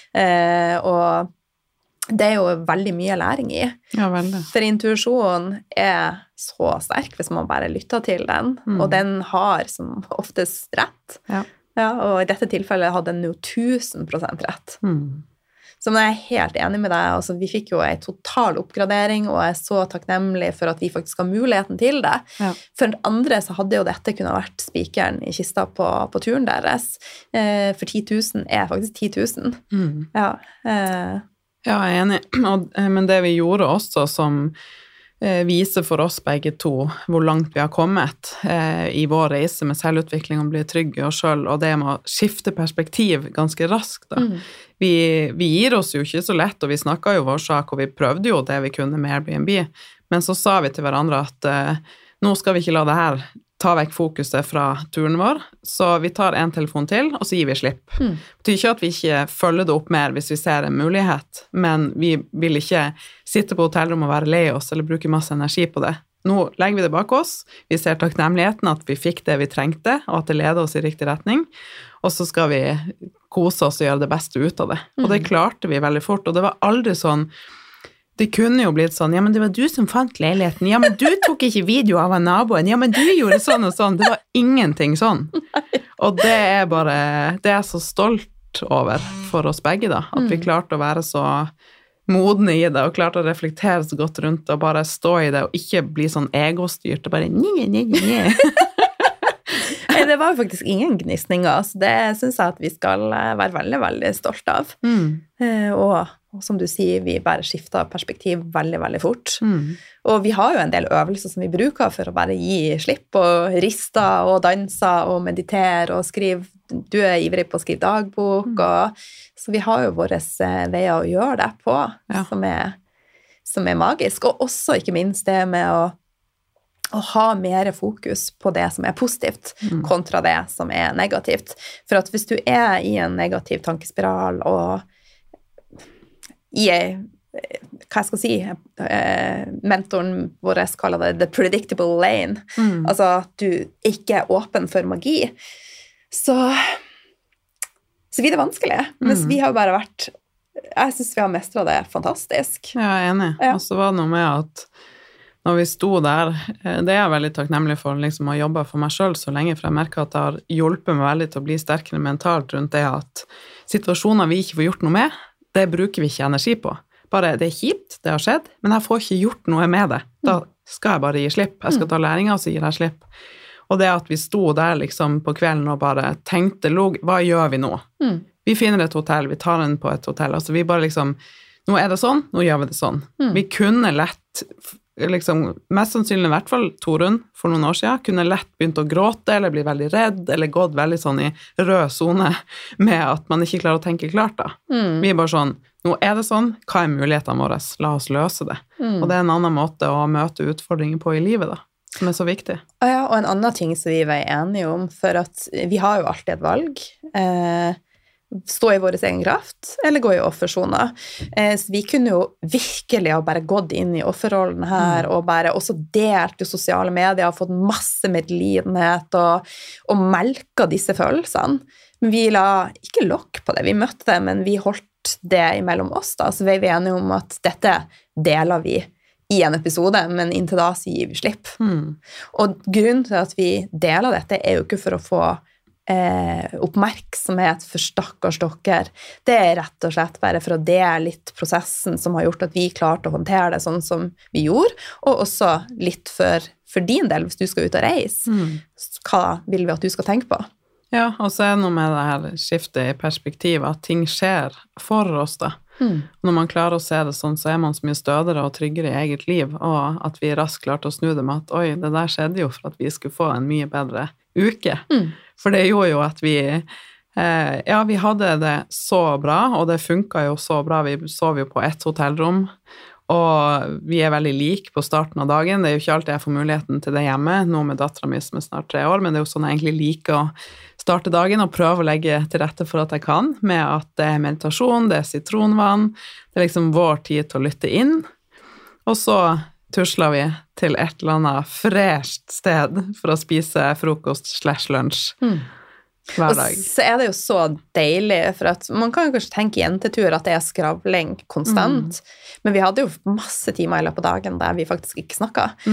Og det er jo veldig mye læring i. Ja, veldig. For intuisjonen er så sterk hvis man bare lytter til den, og den har som oftest rett. Ja, og i dette tilfellet hadde den jo 1000% rett. Så jeg er helt enig med deg, altså, vi fikk jo en total oppgradering, og jeg er så takknemlig for at vi faktisk har muligheten til det. For andre så hadde jo dette kunne vært spikeren i kista på turen deres, for 10 000 er faktisk 10 000. Ja, jeg er enig, men det vi gjorde også som viser for oss begge to hvor langt vi har kommet i vår reise med selvutvikling og bli trygge i oss selv, og det med å skifte perspektiv ganske raskt da. Vi gir oss jo ikke så lett, og vi snakket jo vår sak, og vi prøvde jo det vi kunne med Airbnb, men så sa vi til hverandre at nå skal vi ikke la det her ta vekk fokuset fra turen vår, så vi tar en telefon til, og så gir vi slipp. Det betyr ikke at vi ikke følger det opp mer hvis vi ser en mulighet, men vi vil ikke sitte på hotellrom og være lei oss, eller bruke masse energi på det. Nå legger vi det bak oss, vi ser takknemligheten at vi fikk det vi trengte, og at det leder oss i riktig retning, og så skal vi kose oss og gjøre det beste ut av det. Og det klarte vi veldig fort, og det var aldri sånn, det kunne jo blitt sånn, ja, men det var du som fant leiligheten, ja, men du tok ikke video av naboen, ja, men du gjorde sånn og sånn, det var ingenting sånn. Og det er bare, det er så stolt over for oss begge da, at vi klarte å være så modne i det, og klarte å reflektere så godt rundt, og bare stå i det, og ikke bli sånn egostyrt, og bare nye. Det var jo faktisk ingen gnisninger, så det synes jeg at vi skal være veldig, veldig stolt av. Og som du sier, vi bare skifter perspektiv veldig, veldig fort. Og vi har jo en del øvelser som vi bruker for å bare gi slipp, og riste, og danse, og meditere, og skrive. Du er ivrig på å skrive dagbok, så vi har jo våre veier å gjøre det på, som er magisk. Og også ikke minst det med å ha mer fokus på det som er positivt, kontra det som er negativt. For at hvis du er i en negativ tankespiral, og i hva jeg skal si, mentoren vår kaller det the predictable lane, altså at du ikke er åpen for magi, så blir det vanskelig. Mens vi har bare vært, jeg synes vi har mestret det fantastisk. Ja, jeg er enig. Og så var det noe med at når vi sto der, det er jeg veldig takknemlig for, liksom, å jobbe for meg selv så lenge, for jeg merker at det har hjulpet meg veldig til å bli sterkere mentalt rundt det at situasjoner vi ikke får gjort noe med, det bruker vi ikke energi på. Bare, det er kjipt, det har skjedd, men jeg får ikke gjort noe med det. Da skal jeg bare gi slipp. Jeg skal ta læringa, og så gir jeg slipp. Og det at vi sto der liksom på kvelden og bare tenkte, hva gjør vi nå? Vi finner et hotell, vi tar den på et hotell, altså vi bare liksom, nå er det sånn, nå gjør vi det sånn. Vi kunne lett liksom, mest sannsynlig i hvert fall Torunn for noen år siden, kunne lett begynt å gråte, eller bli veldig redd, eller gått veldig sånn i rød zone med at man ikke klarer å tenke klart da. Vi bare sånn, nå det sånn, hva mulighetene våre? La oss løse det. Og det en annen måte å møte utfordringer på i livet da, som så viktig. Ja, og en annen ting som vi var enige om, for at vi har jo alltid et valg, stå i vår egen kraft, eller gå i offersona. Så vi kunne jo virkelig ha bare gått inn i offerrollen her, og bare også delt i sosiale medier, og fått masse medlidenhet, og melka disse følelsene. Men vi la ikke lokk på det, vi møtte det, men vi holdt det imellom oss da, så vi var enige om at dette deler vi i en episode, men inntil da så gir vi slipp. Og grunnen til at vi deler dette jo ikke for å få oppmerksomhet for stakkars dere. Det rett og slett bare for å dele litt prosessen som har gjort at vi klarte å håndtere det sånn som vi gjorde, og også litt for din del, hvis du skal ut og reise. Hva vil vi at du skal tenke på? Ja, og så det noe med det her skiftet i perspektiv, at ting skjer for oss da. Når man klarer å se det sånn, så man så mye stødigere og tryggere i eget liv, og at vi raskt klarte å snu det med at, oi, det der skjedde jo for at vi skulle få en mye bedre uke. For det gjorde jo at vi hadde det så bra, og det funket jo så bra. Vi sov jo på et hotellrom, og vi veldig like på starten av dagen. Det jo ikke alltid jeg får muligheten til det hjemme, nå med datteren min som snart 3 år, men det jo sånn jeg egentlig liker å starte dagen og prøve å legge til rette for at jeg kan, med at det meditasjon, det sitronvann, det liksom vår tid til å lytte inn, og så tusler vi til et eller annet fresht sted for å spise frokost/lunsj hver dag. Og så det jo så deilig, for at man kan jo kanskje tenke i jentetur at det skravling konstant, men vi hadde jo masse timer i løpet av dagen der vi faktisk ikke snakket.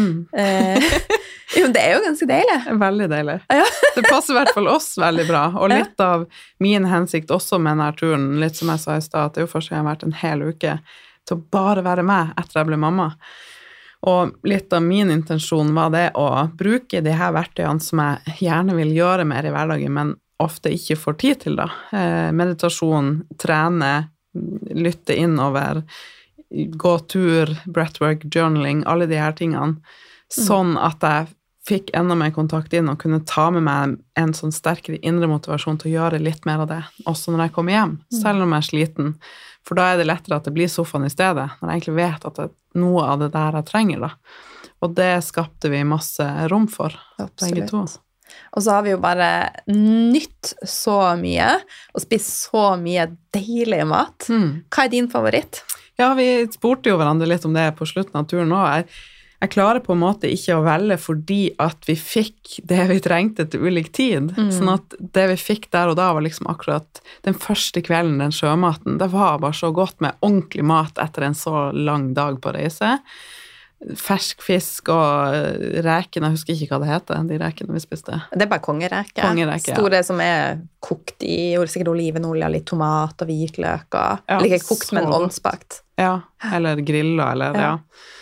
Jo, det jo ganske deilig. Veldig deilig. Ja. Det passer i hvert fall oss veldig bra, og litt av min hensikt også med denne turen, litt som jeg sa i sted, at det jo først har vært en hel uke til å bare være med etter jeg ble mamma. Og litt av min intensjon var det å bruke de her verktøyene som jeg gjerne vil gjøre mer i hverdagen, men ofte ikke får tid til da. Meditasjon, trene, lytte innover, gå tur, breathwork, journaling, alle de her tingene, sånn at jeg fikk enda mer kontakt inn og kunne ta med meg en sånn sterkere indre motivasjon til å gjøre litt mer av det, også når jeg kommer hjem, selv om jeg sliten. For da det lettere at det blir sofaen i stedet, når jeg egentlig vet at det noe av det der jeg trenger da. Og det skapte vi masse rom for, begge to. Og så har vi jo bare nytt så mye, og spist så mye deilig mat. Hva din favoritt? Ja, vi spurte jo hverandre litt om det på slutten av turen også. Jeg klarer på en måte ikke å velge fordi at vi fikk det vi trengte til ulik tid. Sånn at det vi fikk der og da var liksom akkurat den første kvelden, den sjømaten. Det var bare så godt med ordentlig mat etter en så lang dag på reise. Fersk fisk og rekene, jeg husker ikke hva det heter, de rekene vi spiste. Det bare kongereke. Store som kokt i, sikkert olivenolje, litt tomat og hvitløk, og ikke kokt, men ovnsbakt. Ja, eller grilla, eller ja.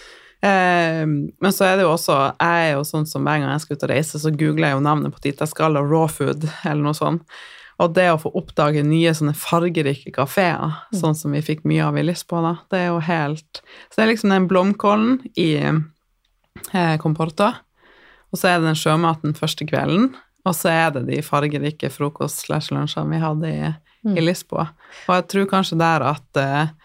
Men så det jo også, jeg jo sånn som hver gang jeg skal ut og reise, så googler jeg jo navnet på dit jeg skal, og raw food, eller noe sånt. Og det å få oppdage nye sånne fargerike kaféer, sånn som vi fikk mye av i Lisboa, det jo helt... Så det liksom den blomkålen i Comporta, og så det den sjømaten første kvelden, og så det de fargerike frokost/lunsjene vi hadde i Lisboa. Og jeg tror kanskje der at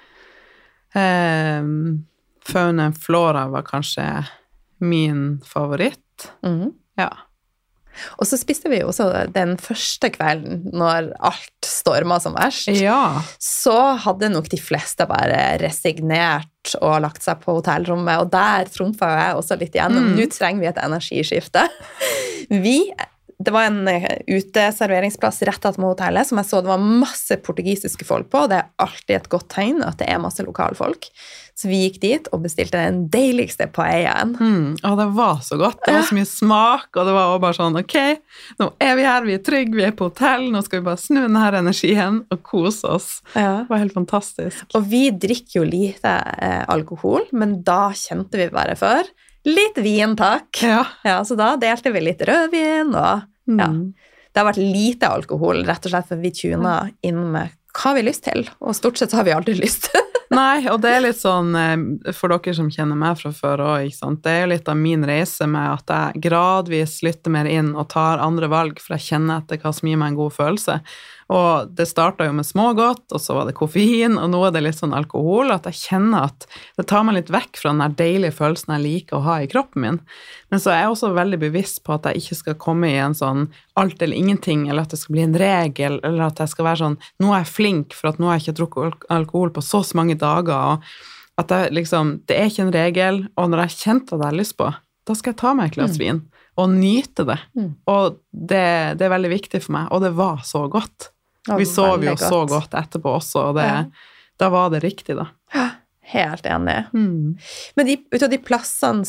fauna og flora var kanskje min favoritt. Ja. Og så spiste vi jo også den første kvelden når alt stormet som verst. Ja. Så hadde nok de fleste bare resignert og lagt seg på hotellrommet, og der trumfet jeg også litt igjennom. Nå trenger vi et energiskifte. Det var en uteserveringsplass rett etter hotellet, som jeg så det var masse portugisiske folk på, og det alltid et godt tegn at det masse lokalfolk. Så vi gikk dit og bestilte den deiligste paellaen. Og det var så godt, det var så mye smak, og det var også bare sånn, ok, nå vi her, vi trygge, vi på hotell, nå skal vi bare snu denne energien og kose oss. Det var helt fantastisk. Og vi drikker jo lite alkohol, men da kjente vi bare før. Litt vin, takk. Ja, så da delte vi litt rødvin, og det har vært lite alkohol, rett og slett, for vi tuner inn med hva vi har lyst til, og stort sett så har vi aldri lyst. Nei, og det litt sånn, for dere som kjenner meg fra før også, ikke sant? Det jo litt av min reise med at jeg gradvis lytter mer inn og tar andre valg, for jeg kjenner etter hva som gir meg en god følelse. Og det startet jo med smågodt, og så var det koffein, og nå det litt sånn alkohol, at jeg kjenner at det tar meg litt vekk fra den der deilige følelsen jeg liker å ha i kroppen min. Men så jeg også veldig bevisst på at jeg ikke skal komme i en sånn alt eller ingenting, eller at det skal bli en regel, eller at jeg skal være sånn, nå jeg flink for at nå har jeg ikke drukket alkohol på så mange dager, og at jeg liksom, det ikke en regel, og når jeg kjente at jeg har lyst på, da skal jeg ta meg et glass vin, og nyte det. Og det veldig viktig for meg, og det var så godt. Vi sov jo så godt etterpå også, og da var det riktig da. Helt enig. Men ut av de plassene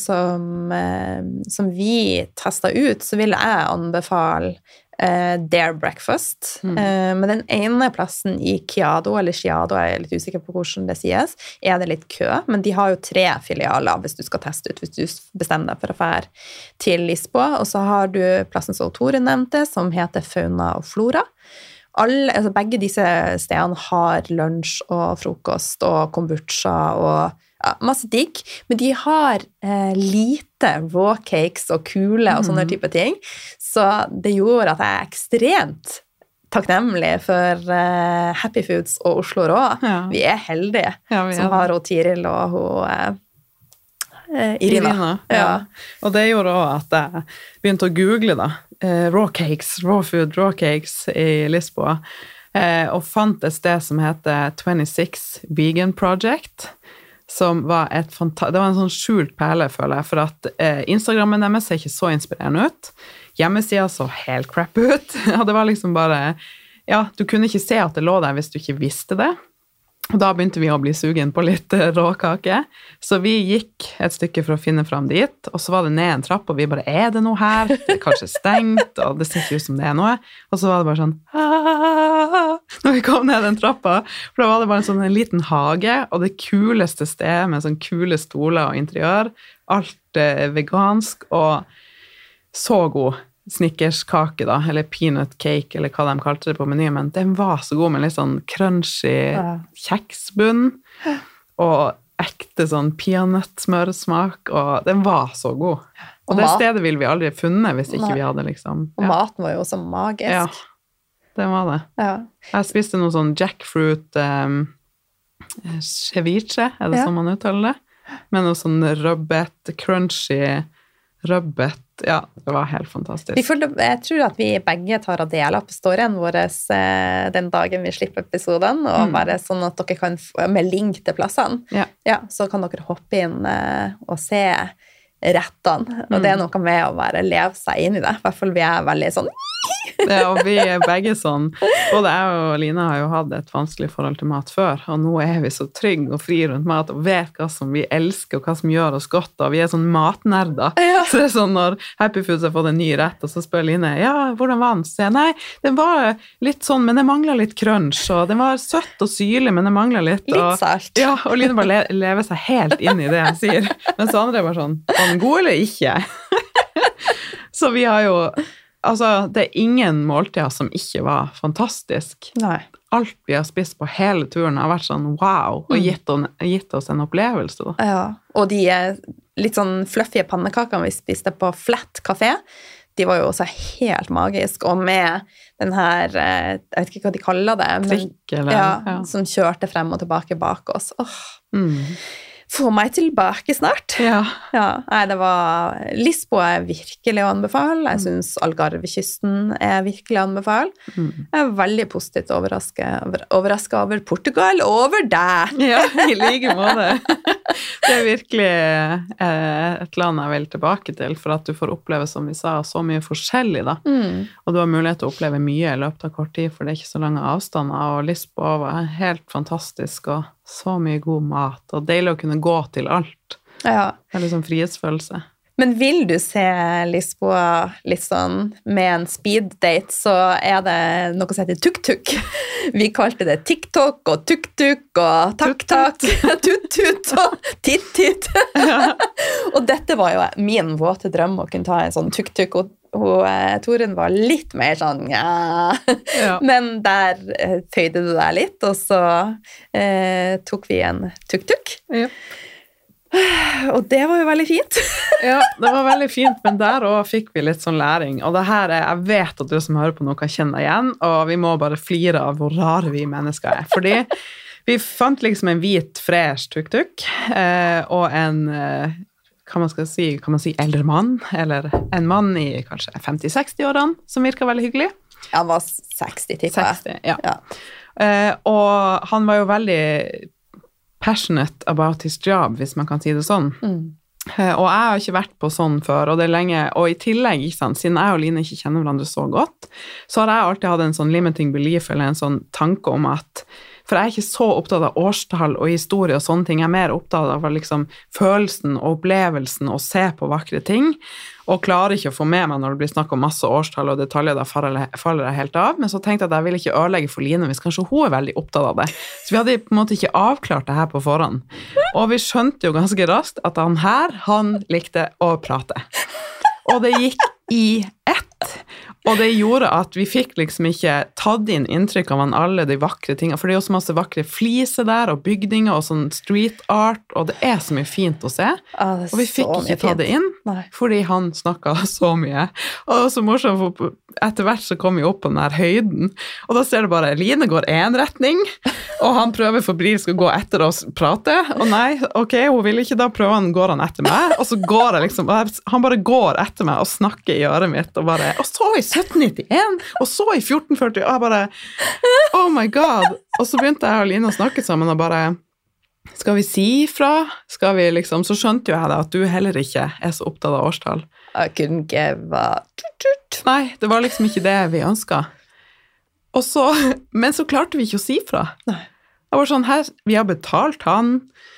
som vi testet ut, så vil jeg anbefale Dare Breakfast. Men den ene plassen i Chiado, eller Chiado, jeg litt usikker på hvordan det sies, det litt kø, men de har jo 3 filialer hvis du skal teste ut, hvis du bestemmer deg for å fære til Lisboa, og så har du plassen som Tore nevnte, som heter Fauna og Flora. Begge disse stedene har lunsj og frokost og kombucha og masse digg, men de har lite raw cakes og kule og sånne type ting, så det gjorde at jeg ekstremt takknemlig for Happy Foods og Oslo Rå. Ja. Vi heldige som har hun Tiril og hun Irina. Ja. Og det gjorde også at jeg begynte å google da, raw cakes, raw food, raw cakes i Lisboa, og fant et sted som heter 26 Vegan Project, som var det var en sånn skjult perle, føler jeg, for at Instagrammen deres ser ikke så inspirerende ut. Hjemmesiden så helt crap ut, og det var liksom bare, du kunne ikke se at det lå der hvis du ikke visste det. Og da begynte vi å bli sugen på litt råkake, så vi gikk et stykke for å finne frem dit, og så var det ned en trapp, og vi bare, det noe her? Det kanskje stengt, og det ser ikke ut som det noe. Og så var det bare sånn, når vi kom ned den trappa, for da var det bare en liten hage, og det kuleste sted med sånn kule stoler og interiør, alt vegansk, og så god snickerskake da, eller peanut cake, eller hva de kalte det på menyen, men den var så god med litt sånn crunchy kjeksbunn, og ekte sånn peanøttsmørsmak, og den var så god. Og det stedet ville vi aldri funnet hvis ikke vi hadde liksom... Og maten var jo også magisk. Ja, det var det. Ja. Jeg spiste noe sånn jackfruit ceviche, det sånn man uttaler det? Med noe sånn røbbet, crunchy røbbet. Ja, det var helt fantastisk. Jeg tror at vi begge tar og deler på storyen vår den dagen vi slipper episoden, og bare sånn at dere kan med link til plassene. Ja, så kan dere hoppe inn og se rettene, og det noe med å bare leve seg inn i det. I hvert fall vi veldig sånn Ja, og vi begge sånn, både jeg og Lina har jo hatt et vanskelig forhold til mat før, og nå vi så trygg og fri rundt mat, og vet hva som vi elsker, og hva som gjør oss godt, og vi sånn matnerder. Så det sånn når Happy Foods har fått en ny rett, og så spør Line, hvordan var den? Så sier jeg, nei, den var litt sånn, men det manglet litt crunch, og den var søtt og syrlig, men det manglet litt. Litt salt. Ja, og Line bare lever seg helt inn i det jeg sier. Men så andre bare sånn, var den god eller ikke? Så vi har jo altså, det ingen måltider som ikke var fantastisk. Nei. Alt vi har spist på hele turen har vært sånn wow, og gitt oss en opplevelse. Da. Ja, og de litt sånn fluffige pannekakene vi spiste på Flat Café, de var jo også helt magisk, og med den her, jeg vet ikke hva de kaller det, trikk, eller? Som kjørte frem og tilbake bak oss. Få meg tilbake snart. Ja, nei, det var Lisboa virkelig å anbefale. Jeg synes Algarvekysten virkelig å anbefale. Jeg veldig positivt overrasket over Portugal, over deg. Ja, i like måte. Det virkelig et land jeg vil tilbake til, for at du får oppleve, som vi sa, så mye forskjellig da. Og du har mulighet til å oppleve mye i løpet av kort tid, for det ikke så lange avstander, og Lisboa var helt fantastisk, og så mye god mat, og deilig å kunne gå til alt. Ja. Det er liksom frihetsfølelse. Men vil du se Lisboa litt sånn med en speed-date, så det noe som heter tuk-tuk. Vi kalte det TikTok og tuk-tuk og takk-takk, tut-tut og titt-titt. Og dette var jo min våte drøm å kunne ta en sånn tuk-tuk, og Torunn var litt mer sånn, ja. Men der føyde det der litt, og så tok vi en tuk-tuk. Ja. Og det var jo veldig fint. Ja, det var veldig fint, men der også fikk vi litt sånn læring. Og det her jeg vet at du som hører på nå kan kjenne igjen, og vi må bare flire av hvor rare vi mennesker er. Fordi vi fant liksom en hvit, fresh tuk-tuk, og en, kan man si eldre mann, eller en mann i kanskje 50-60-årene, som virket veldig hyggelig. Ja, han var 60, tipper jeg. 60, ja. Og han var jo veldig passionate about his job, hvis man kan si det sånn. Og jeg har ikke vært på sånn før, og det er lenge, og i tillegg, ikke sant, siden jeg og Line ikke kjenner hverandre så godt, så har jeg alltid hatt en sånn limiting belief, eller en sånn tanke om at, for jeg er ikke så opptatt av årstall og historie og sånne ting, jeg er mer opptatt av liksom følelsen og opplevelsen og se på vakre ting, og klarer ikke å få med meg når det blir snakk om masse årstall og detaljer, da faller jeg helt av, men så tenkte jeg at jeg ville ikke ødelegge for Line, hvis kanskje hun er veldig opptatt av det. Så vi hadde på en måte ikke avklart det her på forhånd. Og vi skjønte jo ganske raskt at han likte å prate. Og det gikk i ett. Og det gjorde at vi fikk liksom ikke tatt inn inntrykk av alle de vakre tingene, for det er jo så masse vakre fliser der, og bygninger, og sånn street art, og det er så mye fint å se. Og vi fikk ikke ta det inn, fordi han snakket så mye. Og det var så morsomt, for etter hvert så kom vi opp på den her høyden, og da ser du bare, Line går en retning, og han prøver febrilsk å gå etter oss prate, og nei, ok, hun vil ikke, da går han etter meg, og så går jeg liksom, han bare går etter meg og snakker i øret mitt, og så i 1791, og så i 1440, og jeg bare, oh my god, og så begynte jeg og Line å snakke sammen, og bare, skal vi si ifra? Skal vi liksom, så skjønte jo jeg det, at du heller ikke er så opptatt av årstall. Jeg kunne ikke Nei, det var liksom ikke det vi ønsket. Og så, men så klarte vi ikke å si fra. Nei. Det var sånn, vi har betalt han,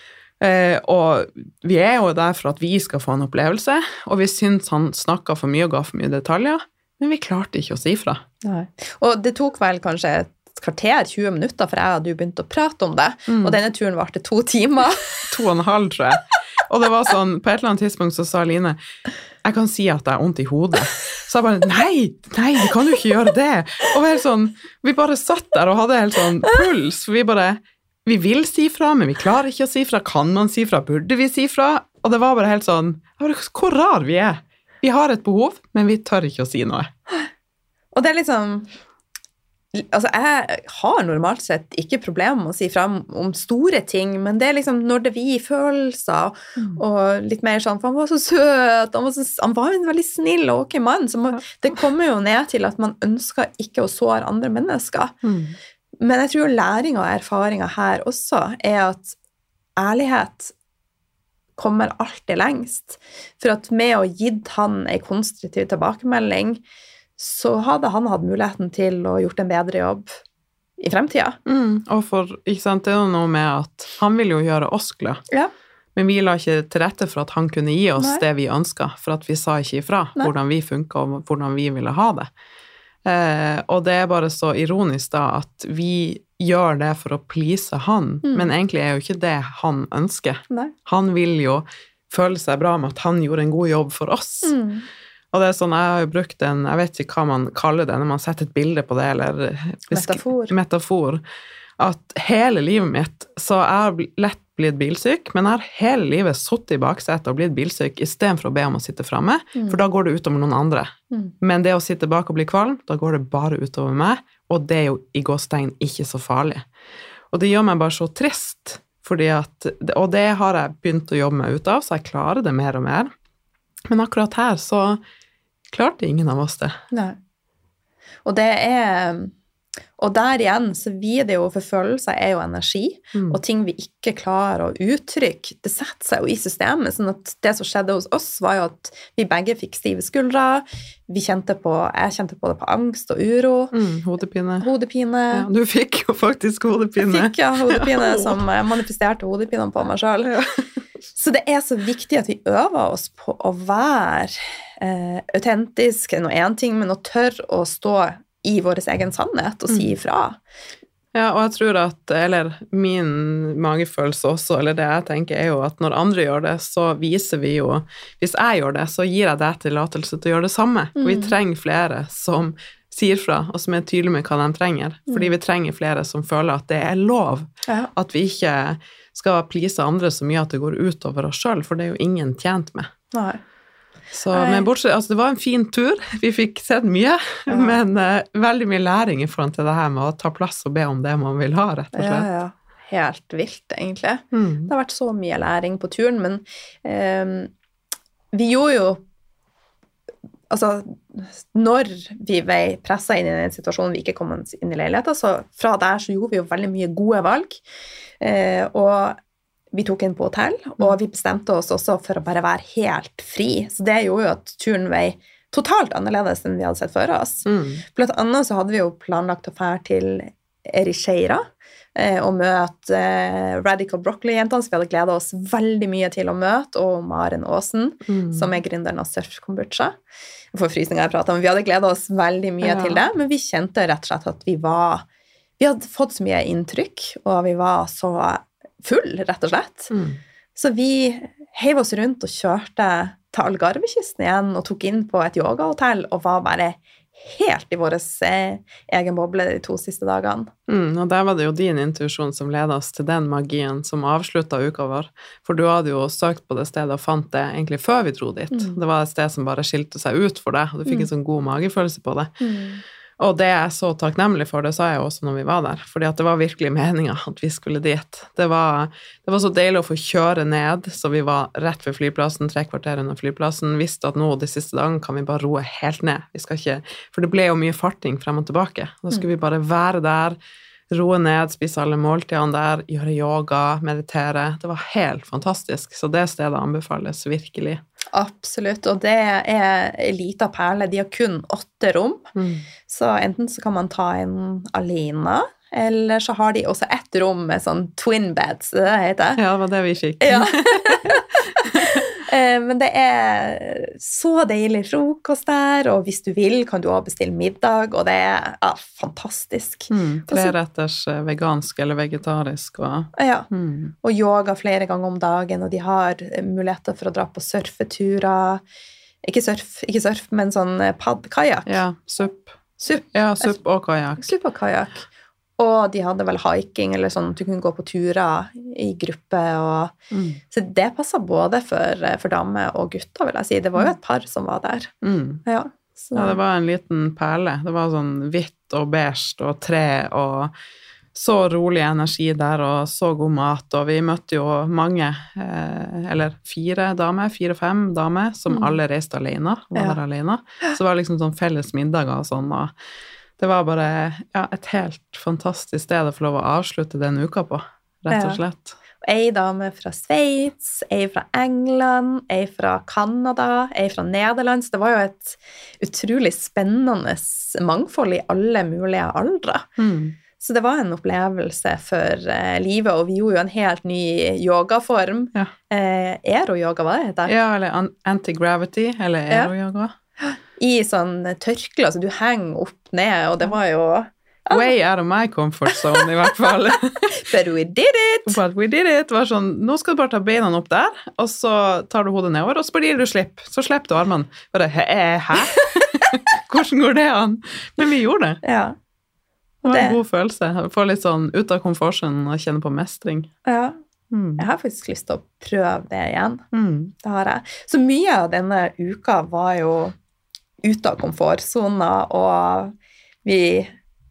og vi er jo der for at vi skal få en opplevelse, og vi synes han snakket for mye og ga for mye detaljer, men vi klarte ikke å si fra. Nei. Og det tok vel kanskje et kvarter, 20 minutter, for jeg hadde jo begynt å prate om det, og denne turen varte 2 timer. 2,5, tror jeg. Og det var sånn, på et eller annet tidspunkt så sa Line, jeg kan si at jeg har vondt i hodet. Så jeg bare, nei, du kan jo ikke gjøre det. Og vi bare satt der og hadde helt sånn puls, for vi vil si fra, men vi klarer ikke å si fra. Kan man si fra? Burde vi si fra? Og det var bare helt sånn, hvor rar vi er. Vi har et behov, men vi tør ikke å si noe. Og det er liksom, altså jeg har normalt sett ikke problemer med å si fra om store ting, men det er liksom når det vi følelser, og litt mer sånn, for han var så søt, han var en veldig snill og ok mann, så det kommer jo ned til at man ønsker ikke å såre andre mennesker. Men jeg tror læring og erfaringer her også er at ærlighet kommer alltid lengst. For at med å gitt han en konstruktiv tilbakemelding, så hadde han hatt muligheten til å gjort en bedre jobb i fremtiden. Og for, ikke sant, det er jo noe med at han vil jo gjøre oss glad. Ja. Men vi la ikke til rette for at han kunne gi oss det vi ønsket, for at vi sa ikke ifra hvordan vi funket og hvordan vi ville ha det. Og det er bare så ironisk da at vi gjør det for å please han, men egentlig er jo ikke det han ønsker. Nei. Han vil jo føle seg bra med at han gjorde en god jobb for oss. Og det er sånn, jeg har jo brukt jeg vet ikke hva man kaller det, når man setter et bilde på det, eller metafor, at hele livet mitt, så jeg har lett blitt bilsyk, men jeg har hele livet suttet i baksetet og blitt bilsyk, i stedet for å be om å sitte fremme, for da går det utover noen andre. Men det å sitte bak og bli kvalm, da går det bare utover meg, og det er jo i gåstegn ikke så farlig. Og det gjør meg bare så trist, og det har jeg begynt å jobbe meg ut av, så jeg klarer det mer og mer. Men akkurat her så klarte ingen av oss det. Nei. Og det og der igjen så vier det jo, for følelser er jo energi, og ting vi ikke klarer å uttrykke, det setter seg jo i systemet, sånn at det som skjedde hos oss var jo at vi begge fikk stive skuldre, jeg kjente på det på angst og uro. Hodepine. Ja, du fikk jo faktisk hodepine. Jeg fikk hodepine som manifesterte hodepinen på meg selv. Ja. Så det er så viktig at vi øver oss på å være autentisk, noe en ting, men å tørre å stå i vår egen sannhet og si ifra. Ja, og jeg tror at, eller min magefølelse også, eller det jeg tenker jo at når andre gjør det, så viser vi jo, hvis jeg gjør det, så gir jeg deg tillatelse til å gjøre det samme. Og vi trenger flere som sier fra, og som tydelig med hva de trenger. Fordi vi trenger flere som føler at det lov, at vi ikke skal please andre så mye at det går ut over oss selv, for det jo ingen tjent med. Nei. Så, men bortsett, altså det var en fin tur, vi fikk sett mye, men veldig mye læring I forhold til det her med å ta plass og be om det man vil ha, rett og slett. Ja. Helt vilt, egentlig. Det har vært så mye læring på turen, men vi gjorde jo, altså, når vi ble presset inn I en situasjon vi ikke kom inn I leiligheten, så fra der så gjorde vi jo veldig mye gode valg, og vi tok inn på hotell, og vi bestemte oss også for å bare være helt fri. Så det gjorde jo at turen var totalt annerledes enn vi hadde sett for oss. Blant annet så hadde vi jo planlagt å fære til Ericeira og møte Radical Broccoli-jentene, så vi hadde gledet oss veldig mye til å møte, og Maren Aasen, som gründeren av Surf Kombucha. Jeg får frysninger jeg prater om, vi hadde gledet oss veldig mye til det, men vi kjente rett og slett at vi hadde fått så mye inntrykk, og vi var så full, rett og slett. Så vi heiv oss rundt og kjørte til Algarvekysten igjen og tok inn på et yogahotell og var bare helt I vår egen boble de 2 siste dagene. Og der var det jo din intuisjon som ledet oss til den magien som avsluttet uka vår. For du hadde jo søkt på det stedet og fant det egentlig før vi dro dit. Det var et sted som bare skilte seg ut for deg, og du fikk en sånn god magefølelse på det. Og det jeg så takknemlig for, det sa jeg også når vi var der, fordi at det var virkelig meningen at vi skulle dit. Det var så deilig å få kjøre ned, så vi var rett ved flyplassen, 3 kvarter under flyplassen, visste at nå de siste dagene kan vi bare roe helt ned. Vi skal ikke, for det ble jo mye farting frem og tilbake. Da skulle vi bare være der, roe ned, spise alle måltidene der, gjøre yoga, meditere. Det var helt fantastisk, så det stedet anbefales virkelig. Absolutt, og det en liten perle. De har kun 8 rom, så enten så kan man ta en alene, eller så har de også et rom med sånn twin beds, det heter. Ja, det var det vi fikk. Ja. Men det så deilig frokost der, og hvis du vil kan du også bestille middag, og det fantastisk. 3-retters vegansk eller vegetarisk. Ja, og yoga flere ganger om dagen, og de har muligheter for å dra på surfeturer. Ikke surf, men sånn kajak. Ja, supp. Ja, supp og kajak. Supp og kajak. Og de hadde vel hiking, eller sånn at du kunne gå på turer I gruppe. Så det passet både for damer og gutter, vil jeg si. Det var jo et par som var der. Ja, det var en liten perle. Det var sånn hvitt og beige og tre, og så rolig energi der, og så god mat. Og vi møtte jo mange, eller 4-5 damer, som alle reiste alene, var der alene. Så det var liksom sånn felles middager og sånn, og det var bare et helt fantastisk sted å få lov å avslutte den uka på, rett og slett. En dame fra Sveits, en fra England, en fra Kanada, en fra Nederland. Så det var jo et utrolig spennende mangfold I alle mulige aldre. Så det var en opplevelse for livet, og vi gjorde jo en helt ny yogaform. Aero-yoga, hva det heter? Ja, eller anti-gravity, eller aero-yoga. I sånn tørkle, så du henger opp ned, og det var jo way out of my comfort zone I hvert fall. But we did it! But we did it! Det var sånn, nå skal du bare ta beina opp der, og så tar du hodet nedover, og så bare gir du slipp. Så slipper du armene. Bare, hæ? Hvordan går det an? Men vi gjorde det. Ja. Det var en god følelse. Få litt sånn ut av komforten og kjenne på mestring. Ja. Jeg har faktisk lyst til å prøve det igjen. Det har jeg. Så mye av denne uka var jo ute av komfortzona, og vi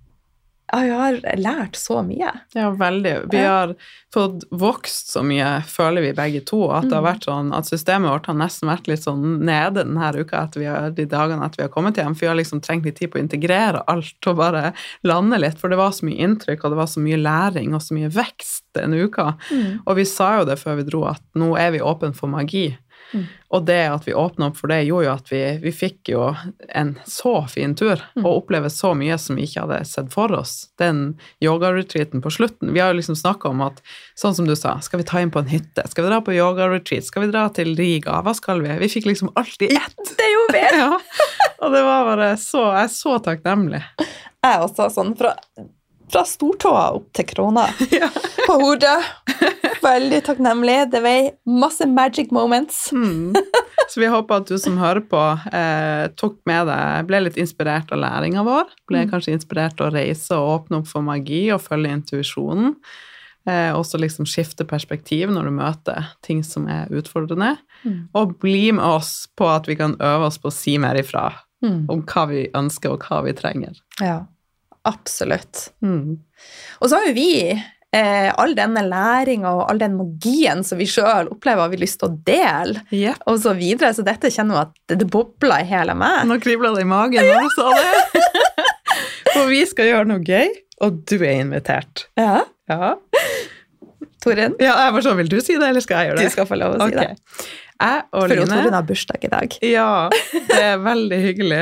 har lært så mye. Ja, veldig. Vi har fått vokst så mye, føler vi begge to, at det har vært sånn, at systemet vårt har nesten vært litt sånn nede denne uka, de dagene at vi har kommet hjem, for vi har liksom trengt litt tid på å integrere alt og bare lande litt, for det var så mye inntrykk, og det var så mye læring og så mye vekst denne uka. Og vi sa jo det før vi dro, at nå vi åpen for magi. Og det at vi åpnet opp for det gjorde jo at vi fikk jo en så fin tur og oppleve så mye som vi ikke hadde sett for oss. Den yoga-retreaten på slutten, vi har jo liksom snakket om at, sånn som du sa, skal vi ta inn på en hytte? Skal vi dra på yoga-retreat? Skal vi dra til Riga? Hva skal vi? Vi fikk liksom alltid ett. Det gjorde vi! Ja, og det var bare så, jeg så takknemlig. Jeg også sånn, for fra stortåa opp til krona Ja. på hodet. Veldig takknemlig. Det var masse magic moments. Så vi håper at du som hører på tok med deg, ble litt inspirert av læringen vår, ble kanskje inspirert til å reise og åpne opp for magi og følge intuisjonen. Også liksom skifte perspektiv når du møter ting som er utfordrende. Og bli med oss på at vi kan øve oss på å si mer ifra om hva vi ønsker og hva vi trenger. Ja, absolutt. Og så har jo vi all denne læringen og all den magien som vi selv opplever har vi lyst til å dele, og så videre. Så dette kjenner jeg at det bobler i hele meg. Nå kribler det i magen når du sa det. For vi skal gjøre noe gøy, og du er invitert. Ja. Torunn? Ja, jeg bare så, vil du si det, eller skal jeg gjøre det? Du skal få lov å si det. Jeg og for Line... Torunn har bursdag i dag. Ja, det er veldig hyggelig.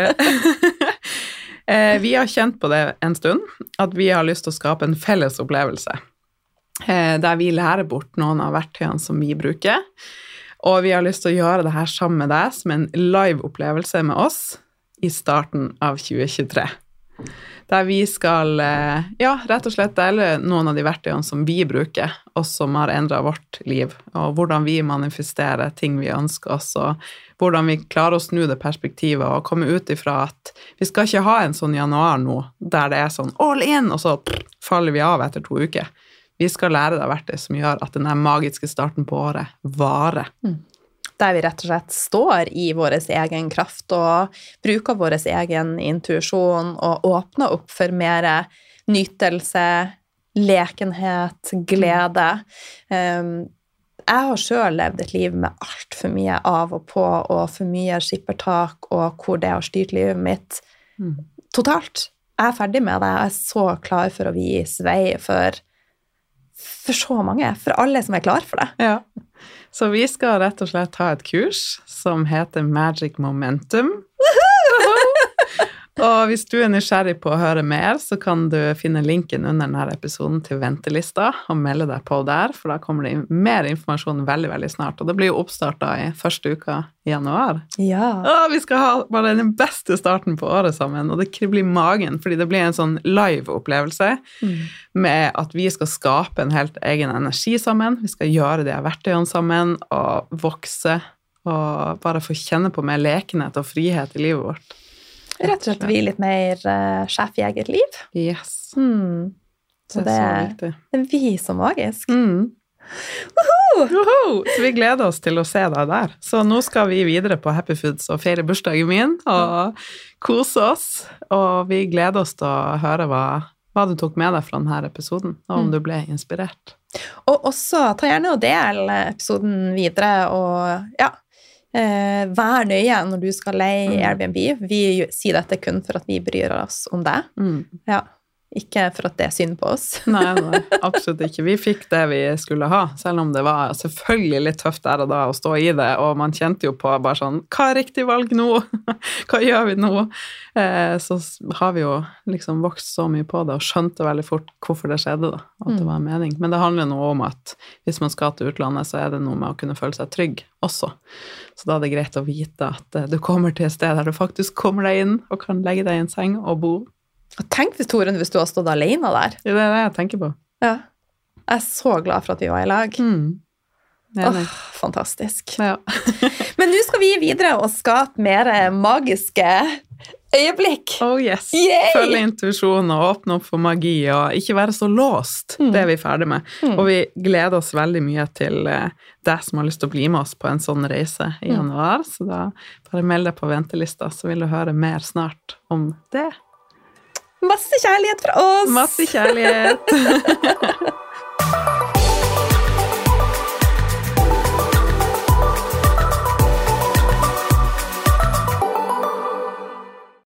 Vi har kjent på det en stund, at vi har lyst til å skape en felles opplevelse, der vi lærer bort noen av verktøyene som vi bruker, og vi har lyst til å gjøre det her sammen med deg som en live-opplevelse med oss i starten av 2023. Der vi skal, rett og slett dele noen av de verktøyene som vi bruker, og som har endret vårt liv, og hvordan vi manifesterer ting vi ønsker oss, og hvordan vi klarer å snu det perspektivet, og komme ut ifra at vi skal ikke ha en sånn januar nå, der det er sånn all in, og så faller vi av etter 2 uker. Vi skal lære deg verktøy som gjør at denne magiske starten på året varer. Der vi rett og slett står i vår egen kraft og bruker vår egen intuisjon og åpner opp for mer nytelse, lekenhet, glede. Jeg har selv levd et liv med alt for mye av og på, og for mye skippertak, og hvor det har styrt livet mitt totalt. Jeg er ferdig med det. Jeg er så klar for å vise vei for så mange, for alle som er klar for det. Ja. Så vi skal rett og slett ha et kurs som heter Magic Momentum. Og hvis du er nysgjerrig på å høre mer, så kan du finne linken under denne episoden til ventelista og melde deg på der, for da kommer det mer informasjon veldig, veldig snart. Og det blir jo oppstartet i første uka i januar. Ja. Vi skal ha bare den beste starten på året sammen, og det kribler i magen, fordi det blir en sånn live-opplevelse med at vi skal skape en helt egen energi sammen, vi skal gjøre de verktøyene sammen, og vokse, og bare få kjenne på mer lekenhet og frihet i livet vårt. Rett og slett vi litt mer sjef i eget liv. Yes. Så det er vi som magisk. Så vi gleder oss til å se deg der. Så nå skal vi videre på Happy Foods og feire bursdagen min, og kose oss. Og vi gleder oss til å høre hva du tok med deg fra denne episoden, og om du ble inspirert. Og også ta gjerne og del episoden videre, og vær nøye når du skal leie Airbnb. Vi sier dette kun for at vi bryr oss om det. Ja, ikke for at det er synd på oss. Nei, absolutt ikke. Vi fikk det vi skulle ha, selv om det var selvfølgelig litt tøft der og da å stå i det, og man kjente jo på bare sånn, hva er riktig valg nå? Hva gjør vi nå? Så har vi jo liksom vokst så mye på det, og skjønte veldig fort hvorfor det skjedde da, at det var en mening. Men det handler noe om at hvis man skal til utlandet, så er det noe med å kunne føle seg trygg også. Så da er det greit å vite at du kommer til et sted der du faktisk kommer deg inn, og kan legge deg i en seng og bo. Og tenk Torunn, hvis du har stått alene der. Det er det jeg tenker på. Ja. Jeg er så glad for at vi var i lag. Fantastisk. Ja. Men nå skal vi videre og skape mer magiske øyeblikk. Oh yes. Yay! Følge intuisjonen og åpne opp for magi, og ikke være så låst. Det er vi ferdig med. Og vi gleder oss veldig mye til deg som har lyst til å bli med oss på en sånn reise i januar. Så da bare meld deg på ventelista, så vil du høre mer snart om det. Masse kjærlighet fra oss! Masse kjærlighet!